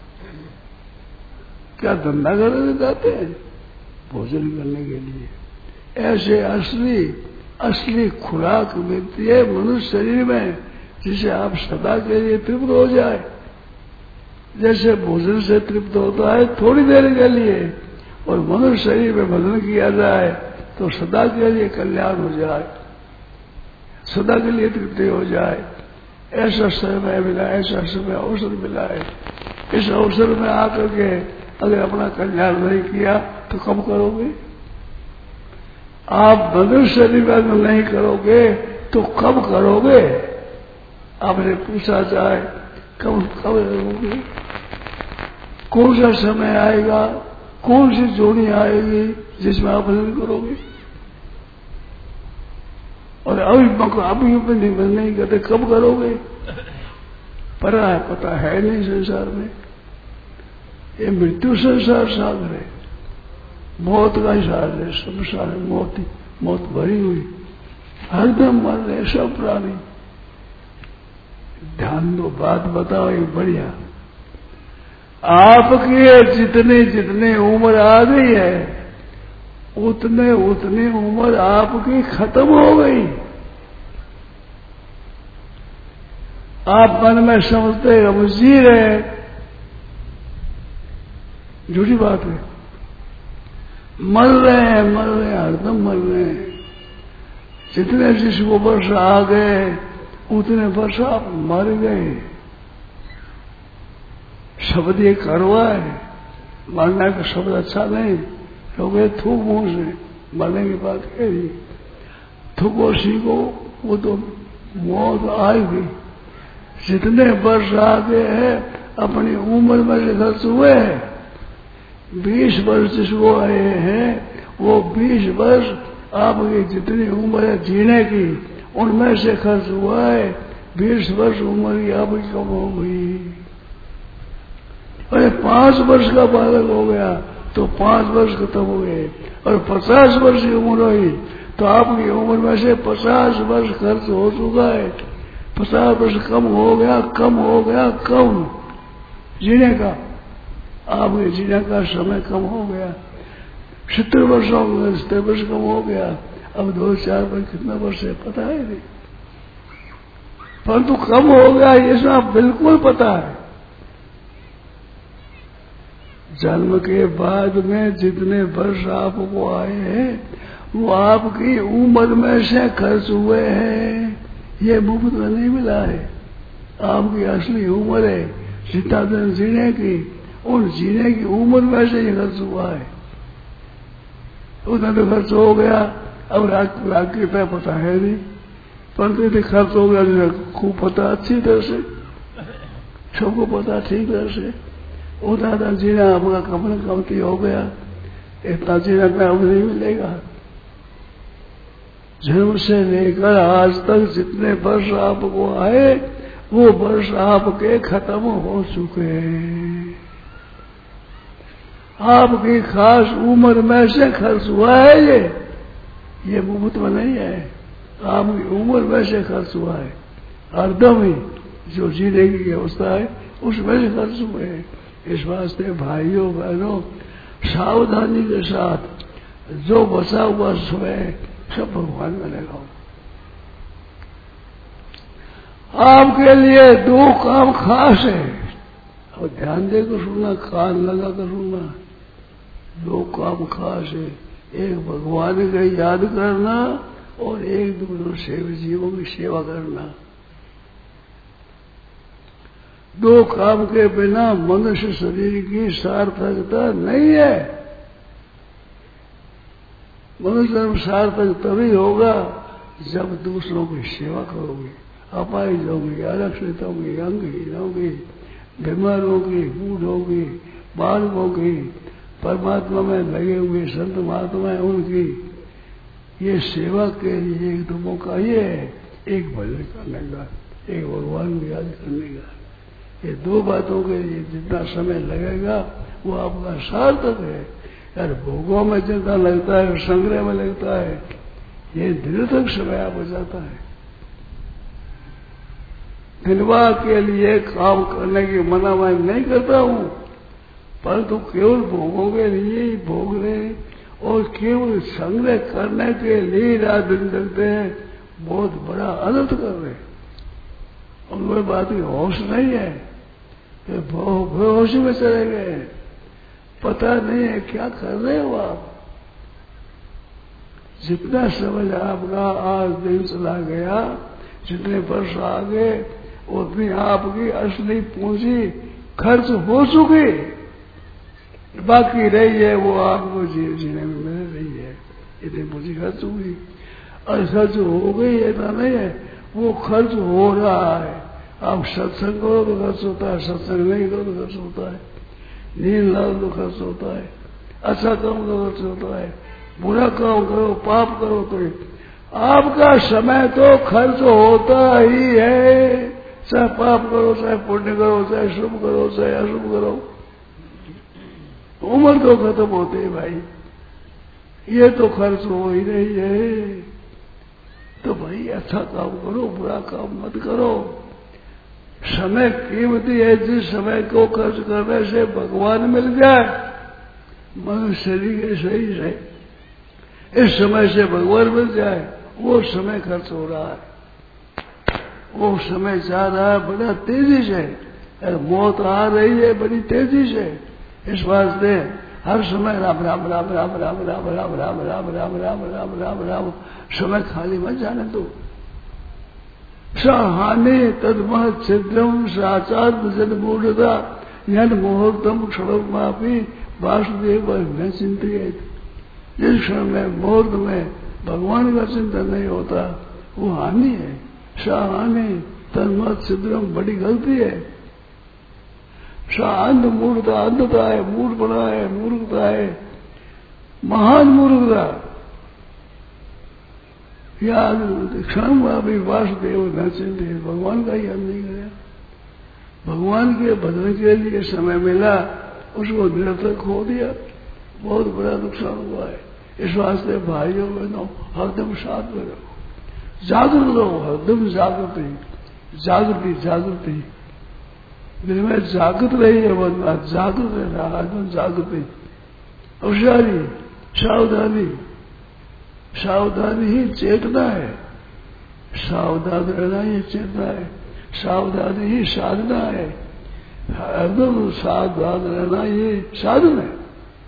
क्या धंधा करने जाते हैं? भोजन करने के लिए। ऐसे असली असली खुराक मिलती है मनुष्य शरीर में जिसे आप सदा के लिए तृप्त हो जाए। जैसे भोजन से तृप्त होता है थोड़ी देर के लिए, और मनुष्य शरीर में भोजन किया जाए तो सदा के लिए कल्याण हो जाए, सदा के लिए तृप्ति हो जाए। ऐसा समय मिला, ऐसा समय अवसर मिला है। इस अवसर में आकर के अगर अपना कल्याण नहीं किया तो कब करोगे? आप मनुष्य शरीर में नहीं करोगे तो कब करोगे? आपने पूछा जाए कब कब करोगे? कौन सा समय आएगा, कौन सी जोड़ी आएगी जिसमें आप भजन करोगे? और अभी अभी नहीं नहीं करते कब करोगे? पता है पता है नहीं संसार में। ये मृत्यु संसार सागर है, मौत का ही सागर है। संसार में मौत मौत भरी हुई, हरदम मर रहे सब प्राणी। ध्यान दो, बात बताओ ये बढ़िया। आपके जितने जितने उम्र आ गई है उतने उतने उम्र आपकी खत्म हो गई। आप मन में समझते हम जी रहे, झूठी बात है। मर रहे हैं मर रहे हैं हरदम मर रहे हैं। जितने जिसको वर्ष आ गए उतने वर्ष आप मर गए। शब्द ये करवा है, मरने का शब्द अच्छा नहीं। लोग थूक मुंह से मरने की बात कह दी, थूको सीखो वो तो मौत आएगी। जितने वर्ष आगे है अपनी उम्र में से खर्च हुए हैं, बीस वर्ष जिसको आए हैं वो बीस वर्ष आपकी जितनी उम्र है जीने की उनमें से खर्च हुआ है। बीस वर्ष उम्र की आपकी कम हो गई। अरे पांच वर्ष का बालक हो गया तो पांच वर्ष खत्म हो गए, और पचास वर्ष की उम्र हुई तो आपकी उम्र में से पचास वर्ष खर्च हो चुका है। पचास वर्ष कम हो गया कम हो गया कम जीने का, आपके जीने का समय कम हो गया। सत्तर वर्ष हो गए, सत्तर वर्ष कम हो गया। अब दो चार वर्ष कितना वर्ष है पता है नहीं, परंतु कम हो गया ये सब बिल्कुल पता है। जन्म के बाद में जितने वर्ष आपको आए हैं वो आपकी उम्र में से खर्च हुए हैं। ये मुफ्त में नहीं मिला है। आपकी असली उम्र है जितना दिन जीने की, उन जीने की उम्र में से ये खर्च हुआ है। उतना तो खर्च हो गया। अब राग के पे पता है नहीं, परंतु यदि खर्च हो गया खूब पता अच्छी तरह से, सबको पता ठीक तरह से। उतना तो जीना आपका कम कमती हो गया, इतना जीना का अब नहीं मिलेगा। जन्म से लेकर आज तक जितने वर्ष आपको आए वो वर्ष आपके खत्म हो चुके हैं। आपकी खास उम्र में से खर्च हुआ है ये ये मुफ्त में नहीं है। आपकी उम्र में से खर्च हुआ है। हरदम ही जो जीने की व्यवस्था है उसमें से खर्च हुए हैं। इस वास्ते भाइयों बहनों सावधानी के साथ जो बचा हुआ समय सब भगवान में लगाओ। आपके लिए दो काम खास है, और ध्यान देकर सुनना, कान लगा कर सुनना। दो काम खास है, एक भगवान का याद करना और एक दूसरे सेवा जीवों की सेवा करना। दो काम के बिना मनुष्य शरीर की सार्थकता नहीं है। मनुष्य जन्म सार्थक तभी होगा जब दूसरों की सेवा करोगे। अपाहिज होगी, आरक्षित होगी, अंगहीन होगी, बीमार होगी, बूढ़ होगी, बालकों की, परमात्मा में लगे हुए संत महात्मा है उनकी ये सेवा के लिए एक तो मौका ये है, एक भजन करने का, एक भगवान को याद करने का। ये दो बातों के लिए जितना समय लगेगा वो आपका सार्थक है। यार भोगों में जितना लगता है, संग्रह में लगता है, ये निरर्थक समय आप जाता है। निर्वाह के लिए काम करने की मना मैं नहीं करता हूँ, परंतु केवल भोगों के लिए ही भोग रहे और केवल संग्रह करने के लिए रात दिन लगते हैं, बहुत बड़ा अनर्थ कर रहे हैं। उनमें बात की होश नहीं है, बेहोशी में चले गए, पता नहीं है क्या कर रहे हो आप। जितना समझ आपका आज दिन चला गया, जितने वर्ष आ गए, उतनी आपकी असली पूंजी खर्च हो चुकी, बाकी रही है वो आपको जीने में मिल रही है। इतनी पूंजी खर्च हुई और खर्च हो गई ऐसा नहीं है, वो खर्च हो रहा है। आप सत्संग करो तो खर्च होता है, सत्संग नहीं करो तो खर्च होता है, नींद लाओ तो खर्च होता है, अच्छा काम करो खर्च होता है, बुरा काम करो पाप करो तो आपका समय तो खर्च होता ही है। चाहे पाप करो, चाहे पुण्य करो, चाहे शुभ करो, चाहे अशुभ करो, उम्र तो खत्म होते है भाई, ये तो खर्च हो ही रही है। तो भाई अच्छा काम करो, बुरा काम मत करो। समय कीमती है, जिस समय को खर्च करने से भगवान मिल जाए, मनुष्य शरीर के सही से इस समय से भगवान मिल जाए, वो समय खर्च हो रहा है, वो समय जा रहा है बड़ा तेजी से, मौत आ रही है बड़ी तेजी से। इस वास्ते हर समय राम राम राम राम राम राम राम राम राम राम राम राम राम राम समय खाली मत जाने दो। सहाने तदमह छिद्रम साचार जन मूढ़ता यन मुहूर्तम क्षण मापी वासुदेव न चिंतित। जिस क्षण में मुहूर्त में भगवान का चिंतन नहीं होता वो हानि है। सहाने तदमह छिद्रम बड़ी गलती है। अंध मूर्खता, अंधता है, मूर्ख बना है, मूर्खता है, महान मूर्खता। याद क्षण अभी वासुदेव न चिंतित, भगवान का याद नहीं करें। भगवान के भजन के लिए समय मिला, उसको निरर्थक खो दिया, बहुत बड़ा नुकसान हुआ है। इस वास्ते भाइयों बहनों हरदम साथ में रहो, जागरूक रहो, हरदम जागृति जागृति जागृति दिल में जागृत रही है, बहुत जागृत रहना, हरदम जागृति, होशियारी, सावधानी। सावधानी ही चेतना है, सावधान रहना ही चेतना है, सावधानी ही साधना है, हरदम सावधान रहना ये साधन है।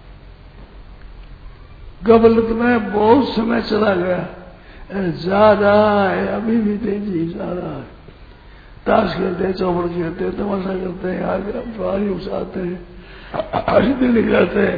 गफलत में बहुत समय चला गया, जा रहा है, अभी भी तेजी जा रहा है। ताश खेलते, चौपड़ खेलते, तमाशा करते हैं, आगे पारी उछाते हैं, हंसते निकलते हैं,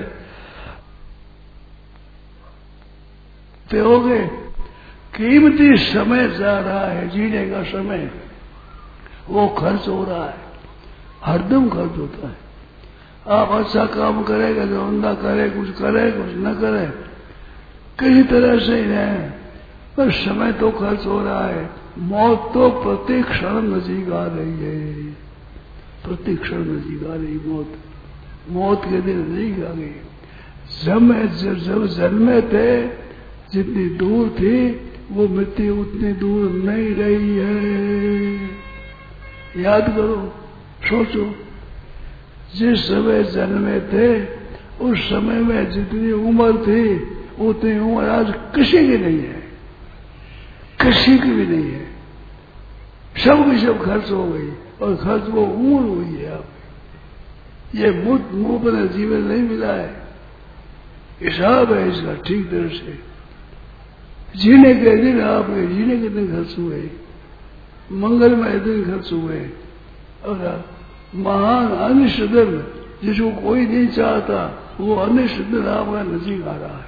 तो हो गए। कीमती समय जा रहा है, जीने का समय, वो खर्च हो रहा है, हरदम खर्च होता है। आप अच्छा काम करेगा, जो धंधा करे, कुछ करे, कुछ न करे, किसी तरह से ही रहे, पर समय तो खर्च हो रहा है। मौत तो प्रति क्षण नजीक आ रही है, प्रति क्षण नजीक आ रही मौत, मौत के दिन नजीक आ गई। जब जब जन्मे थे जितनी दूर थी, वो मृत्यु उतनी दूर नहीं रही है। याद करो, सोचो, जिस समय जन्मे थे उस समय में जितनी उम्र थी उतनी उम्र आज किसी की नहीं है, किसी की भी नहीं है। सब की सब खर्च हो गई, और खर्च वो उम्र हुई है। अब ये मुफ्त मुंह पर जीवन नहीं मिला है, हिसाब है इसका ठीक तरह से। जीने के दिन आपके जीने के दिन खर्च हुए, मंगलमय दिन खर्च हुए, और महान अनिष्ट दिन जिसको कोई नहीं चाहता, वो अनिष्ट दिन आपका नजीक आ रहा है।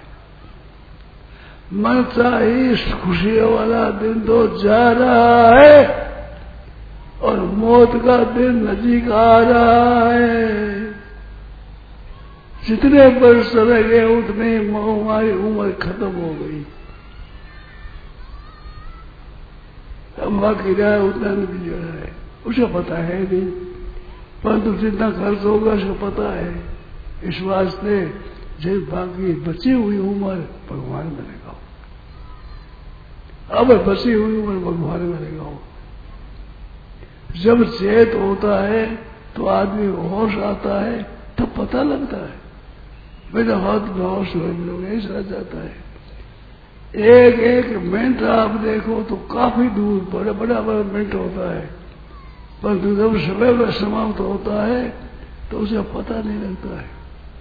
मरता ही खुशियों वाला दिन तो जा रहा है, और मौत का दिन नजीक आ रहा है। जितने वर्ष चले गए उतने हमारी उम्र खत्म हो गई। अब बाकी रहा उतना नहीं जो है उसे पता है नहीं, परंतु जितना खर्च होगा उसको पता है। इस वास्ते जब बाकी बची हुई उम्र भगवान में लगाओ, अब बची हुई उम्र भगवान में लगाओ। जब चेत होता है तो आदमी होश आता है, तब पता लगता है मेरा हाथ में होश लोग ऐसा जाता है। एक एक मिनट आप देखो तो काफी दूर बड़ा बड़ा बड़ा मिनट होता है, परंतु जब समय में समाप्त होता है तो उसे पता नहीं लगता है।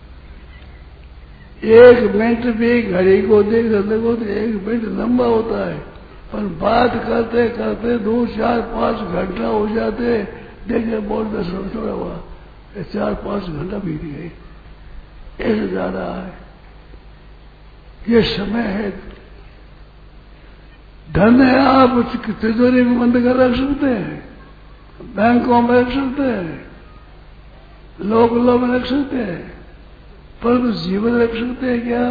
एक मिनट भी घड़ी को देख देखो तो एक मिनट लंबा होता है, पर बात करते करते दो चार पांच घंटा हो जाते, देखे बहुत दस थोड़ा हुआ चार पांच घंटा बीत गए, ऐसे जा रहा है। ये समय है। धन है, आप तिजोरी में बंद कर रख सकते हैं, बैंकों में रख सकते हैं, लोग लोग में रख सकते हैं, पर जीवन रख सकते हैं क्या?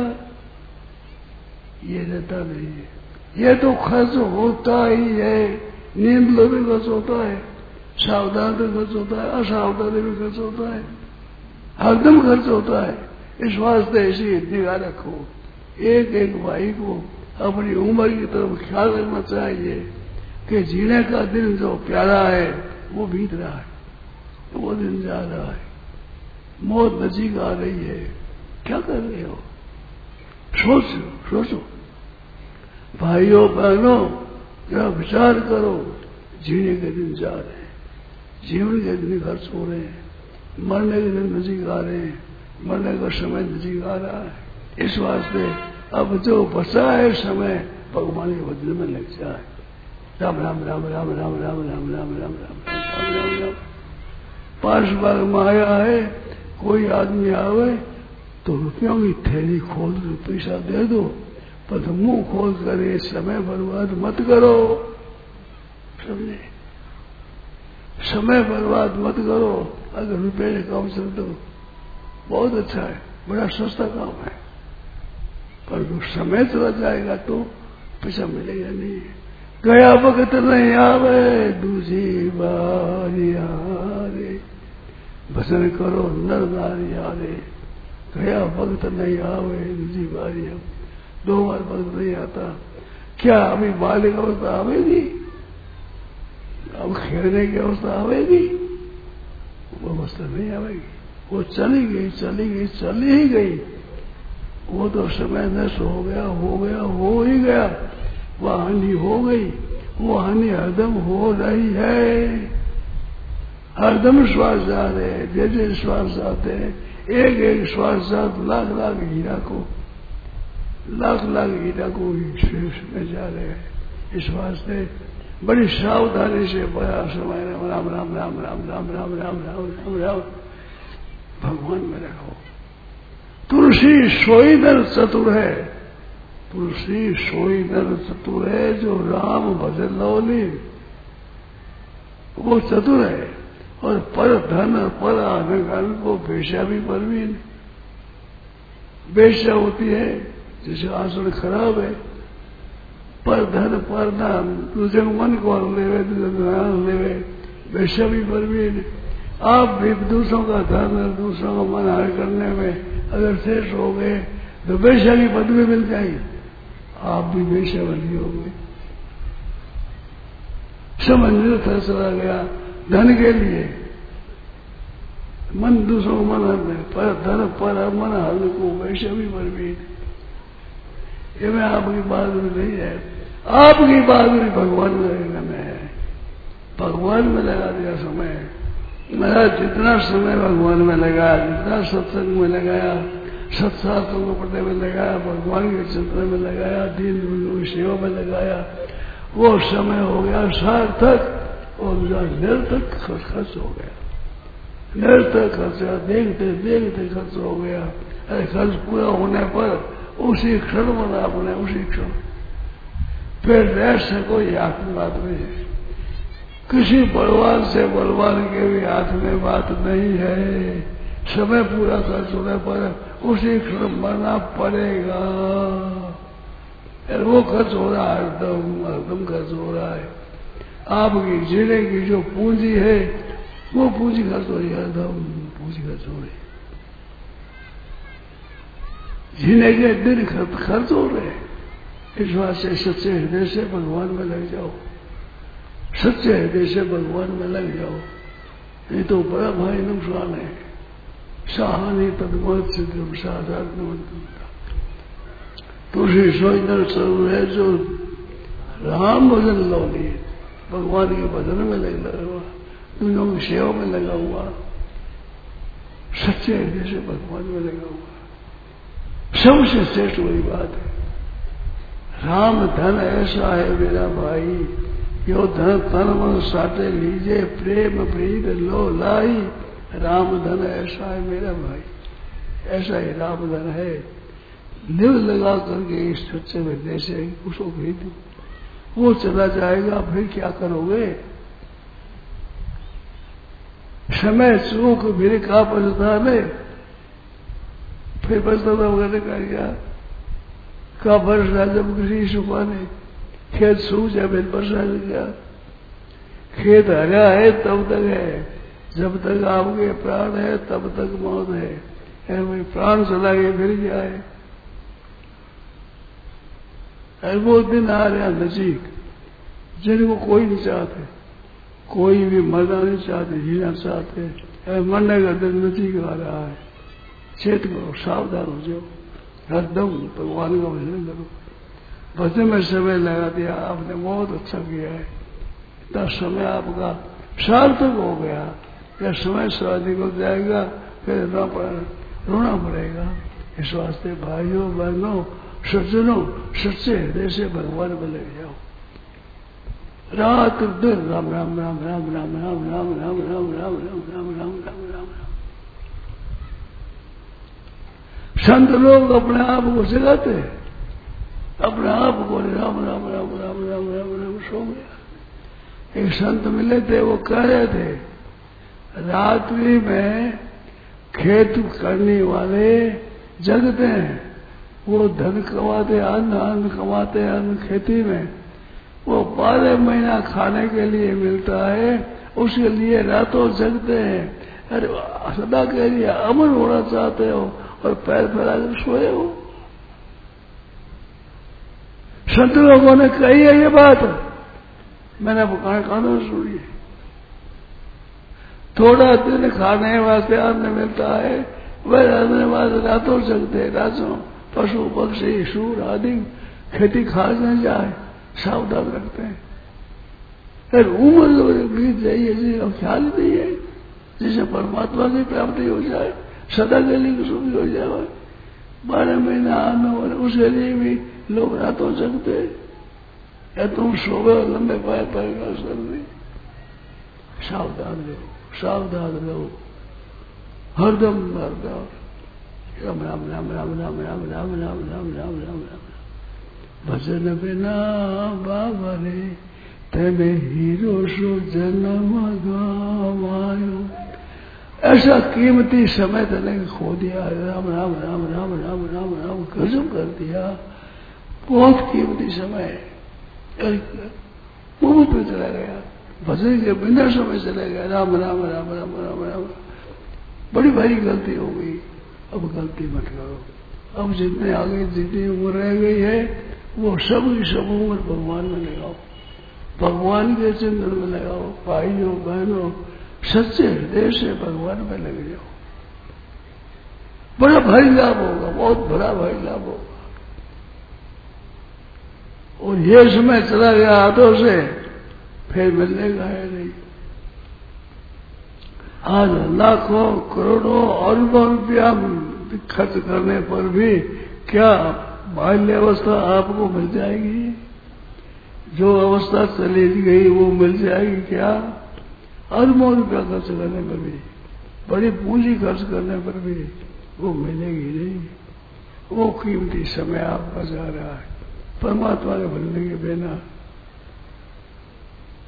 ये रहता नहीं है। ये तो खर्च होता ही है। नींद लो भी खर्च होता है, सावधान भी खर्च होता है, असावधानी भी खर्च होता है, हरदम खर्च होता है। इस वास्ते ऐसी निगाह रखो, एक एक भाई को अपनी उम्र की तरफ ख्याल रखना चाहिए कि जीने का दिन जो प्यारा है वो बीत रहा है, वो दिन जा रहा है, मौत नजीक आ रही है। क्या कर रहे हो? सोचो सोचो भाइयों बहनों, जरा विचार करो। जीने के दिन जा रहे हैं, जीवन के दिन खर्च हो रहे हैं, मरने के दिन नजीक आ रहे हैं, मरने का समय नजीक आ रहा है। इस वास्ते अब जो बचा है समय भगवान के भजन में लग जाए। राम राम राम राम राम राम राम राम राम राम राम राम राम। पांच बार माया है, कोई आदमी आवे तो रुपयों की थैली खोल दो, पैसा दे दो, पर मुंह खोल कर ये समय बर्बाद मत करो। समझे? समय बर्बाद मत करो। अगर रुपये से काम चल दो बहुत अच्छा है, बड़ा सस्ता काम है, पर जो समय चला जाएगा तो पैसा मिलेगा नहीं। गया वक्त नहीं आवे दूसरी बारी आरे, भजन करो नर नारी आरे। गया वक्त नहीं आवे दूसरी बारी, दो बार वक्त नहीं आता। क्या अभी बालिक अवस्था आवेगी? अब खेलने की अवस्था आवेगी? वो अवस्था नहीं आवेगी। वो चली गई चली गई चली ही गई, वो तो समय नष्ट हो गया हो गया हो ही गया, वह हानि हो गई। वो हानि हरदम हो रही है, हरदम श्वास जा रहे हैं, जैसे श्वास जाते हैं, एक एक श्वास जात लाख लाख हीरा को लाख लाख हीरा को में जा रहे हैं। इस वास्ते बड़ी सावधानी से बड़ा समय राम राम राम राम राम राम राम राम राम राम भगवान में रखो। तुलसी सोई नर चतुर है, तुलसी सोई नर चतुर है, जो राम भजन लौली वो चतुर है। और पर धन पर आने को बेशा भी परवीन, बेशा होती है जैसे आसन खराब है, पर धन पर नाम तुझे मन को लेवे तुझे ध्यान लेवे, बेशा भी परवीन। आप भी दूसरों का धन और दूसरों का मन हार करने में अगर शेष हो गए तो बेशा की पदवी मिल जाएगी, आप भी बेशा बनी हो गए। समझ निरर्थक चला गया धन के लिए, मन दूसरों को मन हरने, पर धन पर मन हरने को वैसे भी परवीन। ये में आपकी बहादुरी नहीं है, आपकी बहादुरी भगवान में रहने में है। भगवान में लगा दिया समय, मेरा जितना समय भगवान में लगाया, जितना सत्संग में लगाया, सत्शास्त्रों को पढ़ने में लगाया, भगवान के चिंतन में लगाया, दीन की सेवा में लगाया, वो समय हो गया सार्थक और निरर्थक खर्च हो गया। निरर्थक खर्चा देखते देखते खर्च हो गया। अरे खर्च पूरा होने पर उसी क्षण बना अपने, उसी क्षण फिर रह सको ये हाथ में बात नहीं है। किसी बलवान से बलवान के भी हाथ में बात नहीं है। समय पूरा खर्च होने पर उसी क्षण मरना पड़ेगा। वो खर्च हो रहा है, हरदम हरदम खर्च हो रहा है। आपकी जीने की जो पूंजी है वो पूंजी खर्च हो रही है, हरदम पूंजी खर्च हो रही है। जीने के दिन खर्च खर्च हो रहे हैं। इस बात से सच्चे हृदय से भगवान में लग जाओ, सच्चे हृदय से भगवान में लग जाओ, नहीं तो बड़ा भारी नुकसान है। साहानी तदमत सिद्धम साधारण तुलसी सोचना स्वरूप है जो राम भजन लो लिए, भगवान के भजन में लगा हुआ, दुनिया की सेवा में लगा हुआ, सच्चे हृदय से भगवान में लगा हुआ, सबसे श्रेष्ठ वही बात है। राम धन ऐसा है मेरा भाई, यो धन तन मन साटे लीजे, प्रेम प्रीत लो लाई। राम धन ऐसा है मेरा भाई, ऐसा ही राम धन है। निव लगा करके इस सच्चे हृदय से उसको भेज दो, वो चला जाएगा, फिर क्या करोगे? समय चूक मेरे का बचता में, फिर बचता था वगैरह कर गया का वर्षा जब किसी सुबह ने खेत सूख जाए फिर वर्षा लग गया। खेत हरा है तब तक है, जब तक आपके प्राण है तब तक मौत है। भाई प्राण चला गया फिर क्या है? वो दिन आ रहा नजीक जिनको कोई नहीं चाहते, कोई भी मरना नहीं चाहते, जीना चाहते। मरने का दिन नजीक आ रहा है। चेत करो, सावधान हो जाओ, हरदम भगवान का भजन करो। भजन में समय लगा दिया आपने, बहुत अच्छा किया है। इतना समय आपका सार्थक हो गया। यह समय स्वादिक हो जाएगा, फिर रोना पड़ेगा, रोना पड़ेगा। इस वास्ते भाइयों बहनों सज्जनों सच्चे हृदय से भगवान में लग जाओ। रात दिन राम राम राम राम राम राम राम राम राम राम राम राम राम राम राम। संत लोग अपने आप को जगाते हैं, अपने आप को राम राम राम राम राम राम राम सो गया। एक संत मिले थे, वो कह रहे थे रात्रि में खेत करने वाले जगते हैं, वो धन कमाते, अन्न अन्न कमाते हैं, अन्न खेती में वो बारह महीना खाने के लिए मिलता है, उसके लिए रातों जगते हैं। अरे सदा के लिए अमर होना चाहते हो और पैर फैला कर सोए हो। संत लोगों ने कही है ये बात, मैंने कानों सुनी है। थोड़ा दिन खाने वास्ते अन्न मिलता है, वह रहने वाले रातों जगते, रातों पशु पक्षी सूर आदि खेती खा न जाए सावधान रखते हैं। फिर उम्र बीत जाइए जिसका ख्याल नहीं है, जिसे परमात्मा की प्राप्ति हो जाए, सदा के लिए सुखी हो जाए। बारह महीना आना हो उसके लिए भी लोग रातों जगते, या तुम सोवे लंबे पाए पाएगा सर नहीं। सावधान रहो, सावधान रहो, हरदम हरदम राम राम राम राम राम राम राम राम राम राम राम राम। भजन बिना बाबा रे तेरे हीरो सो जन्म गवायो। ऐसा कीमती समय तने खो दिया, राम राम राम राम राम राम राम गजब कर दिया। बहुत कीमती समय मुंह पे चला गया, भजन के बिना समय चला गया। राम राम राम राम राम राम, बड़ी भारी गलती हो गई। अब गलती मत करो। अब जितने आगे जितनी उम्र रह गई है वो सब की सब उम्र भगवान में लगाओ, भगवान के चिंतन में लगाओ। भाइयों बहनों सच्चे हृदय से भगवान में लग जाओ, बड़ा भारी लाभ होगा, बहुत बड़ा भारी लाभ होगा। और ये समय चला गया हाथों से, फिर मिलने का है नहीं। आज लाखों करोड़ों अरबों रुपया खर्च करने पर भी क्या बाल्य अवस्था आपको मिल जाएगी? जो अवस्था चली गई वो मिल जाएगी क्या? अरबों रुपया खर्च करने पर भी, बड़ी पूंजी खर्च करने पर भी वो मिलेगी नहीं। वो कीमती समय आपका जा रहा है परमात्मा के बनने के बिना।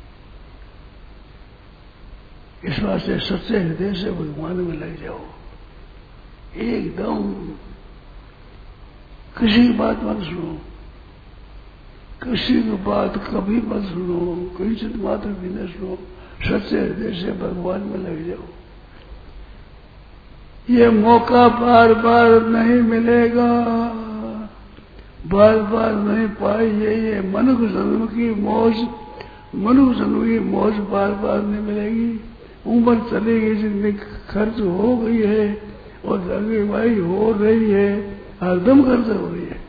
इस वास्ते सच्चे हृदय से भगवान में लग जाओ, एकदम किसी की बात मत सुनो, किसी की बात कभी मत सुनो, किंचित मात्र भी न सुनो, सच्चे हृदय से भगवान में लग जाओ। ये मौका बार बार नहीं मिलेगा, बार बार नहीं पाइए। ये मनुष्य जन्म की मौज, मनुष्य जन्म की मौज बार बार नहीं मिलेगी। उम्र चली गई, जितनी खर्च हो गई है और जगह हो रही है, हरदम खर्च हो रही है।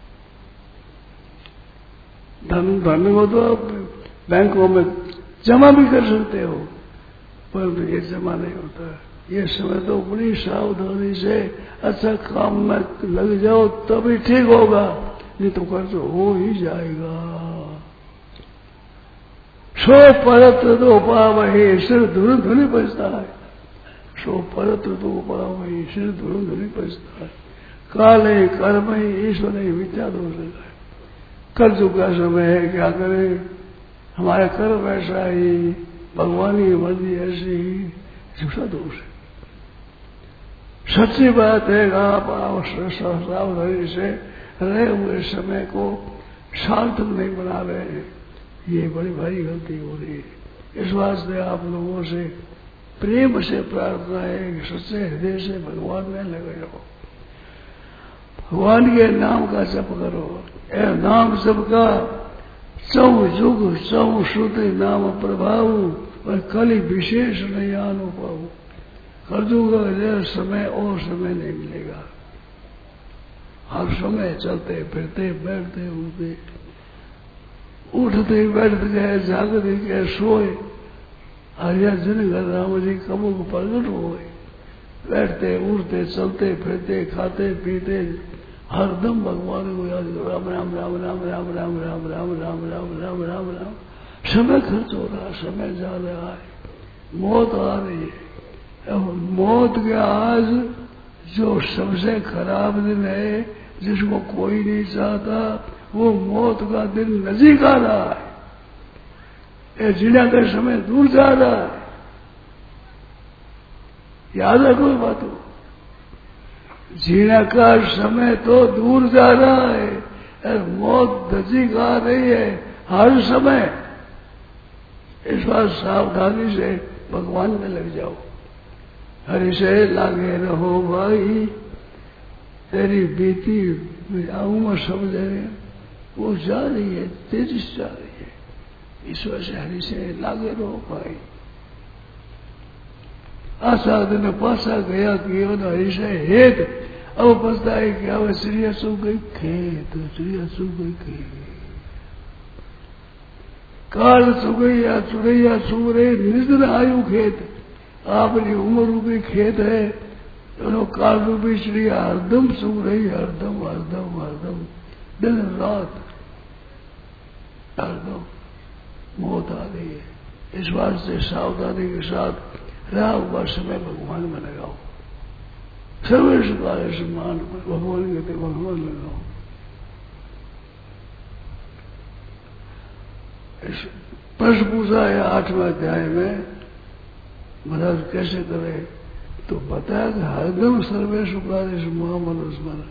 धन धन को तो आप बैंकों में जमा भी कर सकते हो, पर ये जमा नहीं होता। ये समय तो बड़ी सावधानी से अच्छा काम में लग जाओ तभी ठीक होगा, नहीं तो खर्च हो ही जाएगा। सो परत दो पावही सिर धुन धुनी बजता है, सो परत दो पावही सिर धुन धुनी बजता है। काले कर्म ही ईश्वर ही विद्या दोष है। कर्ज का समय है, क्या करें, हमारे कर्म ऐसा ही, भगवान की मर्जी ऐसी ही, झूठा दोष है। सच्ची बात है, आप सावधानी से रहे हुए समय को सार्थक नहीं बना रहे हैं, ये बड़ी भारी गलती हो रही है। इस वास्ते आप लोगों से प्रेम से प्रार्थना है कि सच्चे हृदय से भगवान में लगे रहो, भगवान के नाम का जप करो। ए नाम सबका चौ युग चौ श्रुति नाम प्रभाव और कली विशेष नहीं अनुभव। कर्जुगा का समय और समय नहीं मिलेगा, हर समय चलते फिरते बैठते उठते उठते बैठते गए, जागते गए, सोए। हरिया जिन घर राम जी कबू को प्रगट हो गए, बैठते उठते चलते फिरते खाते पीते हरदम भगवान को याद करो। राम राम राम राम राम राम राम राम राम राम राम राम राम। समय खर्च हो रहा, समय जा रहा है, मौत आ रही है। मौत के आज जो सबसे खराब दिन है, जिसको कोई नहीं चाहता, वो मौत का दिन नजीक आ रहा है। ये जीना का समय दूर जा रहा है, याद है कोई बात हो। जीना का समय तो दूर जा रहा है और मौत नजीक आ रही है हर समय। इस बार सावधानी से भगवान में लग जाओ, हरि से लागे रहो भाई। तेरी बीती उम्र समझे वो जा रही है, तेजी से जा रही है। ईश्वर से हरि से लागे रहो भाई। आशा दिन पासा गया कि हरि से हेत, अब पछता है कि अब चिड़िया सो गई खेत, चिड़िया सो गई खेत। काल सो गई या चुड़ैया सो रहे निज आयु खेत। आपकी उम्र रूपी खेत है, दोनों काल रूपी चिड़िया हरदम सो रही, हरदम हरदम हरदम दिन रात हरदम मौत आ रही है। इस बात से सावधानी के साथ रहा हुआ समय भगवान में लगाओ। सर्वेश कार्य सम्मान भगवान कहते भगवान लगाओ। प्रश्न पूछा है आठवें अध्याय में, महाराज कैसे करे, तो बताया कि हरदम सर्वेश कार्य महामनुष मन।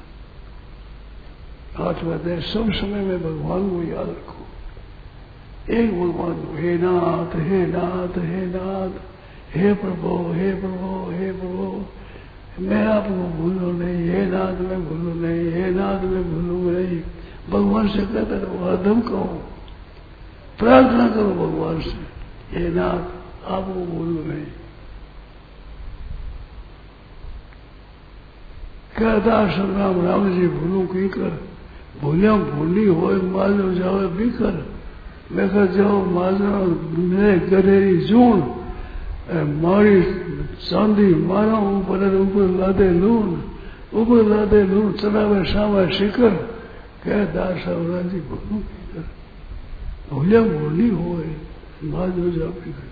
आठवें अध्याय सब समय में भगवान को याद रखो। एक भगवान को, हे नाथ हे नाथ हे नाथ, हे प्रभु हे प्रभु हे प्रभु, मैं आपको भूलू नहीं, हे नाथ मैं भूलू नहीं, हे नाथ मैं भूलू नहीं। भगवान से कहते रहो, हरदम कहो, प्रार्थना करो भगवान से, हे नाथ आपको भूलू नहीं। कहता संग्राम राम जी भूलू की कर, भूलिया भूली हो मालो जाओ बिकर। मैं कह जाओ माजो मेरे गधेरी जून, मारी चांदी मारा ऊपर ऊपर लादे लून, ऊपर लादे लून चलावे सावा शिकर। कह दास जी भूलू की कर, भूलिया भूली हो माजो जाओ बिकर।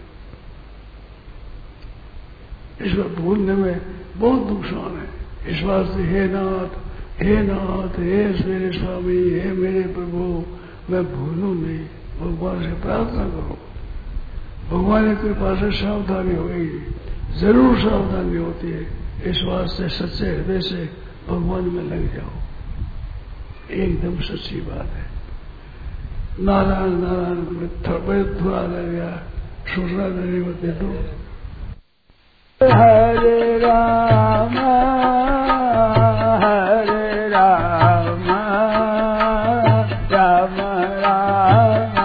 इस पर भूलने में बहुत नुकसान है। इस वास्ते हे नाथ हे नाथ हे मेरे स्वामी हे मेरे प्रभु, मैं भूलू नहीं। भगवान से प्रार्थना करो, भगवान की कृपा से सावधानी होगी, जरूर सावधानी होती है। इस वास्ते सच्चे हृदय से भगवान में लग जाओ, एकदम सच्ची बात है। नारायण नारायण थोड़ा थोड़ा रह गया, सुनना नहीं होते तो। हरे राम हरे राम राम राम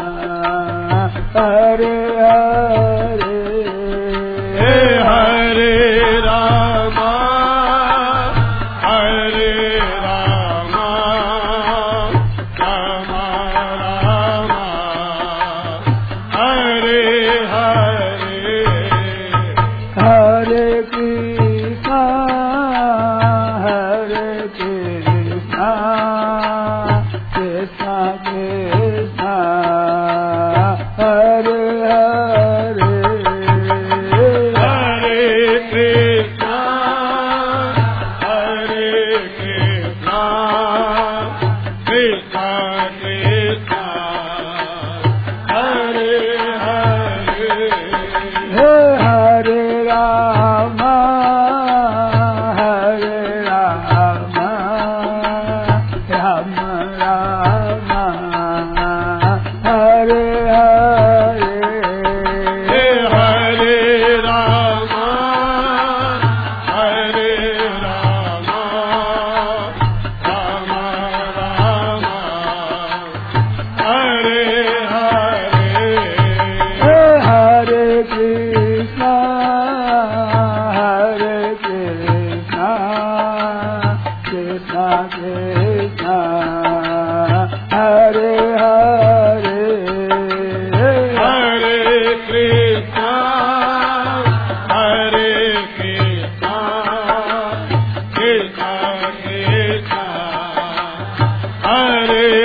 हरे हरे हरे राम हरे राम राम राम हरे हरे हरे कृष्णा हरे कृष्णा कृष्णा कृष्णा हरे हरे हरे कृष्णा हरे कृष्णा कृष्णा कृष्णा हरे हरे हरे राम हरे राम राम राम हरे हरे हरे राम हरे राम राम राम हरे हरे हरे कृष्णा हरे कृष्णा कृष्णा कृष्णा हरे हरे हरे कृष्णा हरे कृष्णा कृष्णा कृष्णा हरे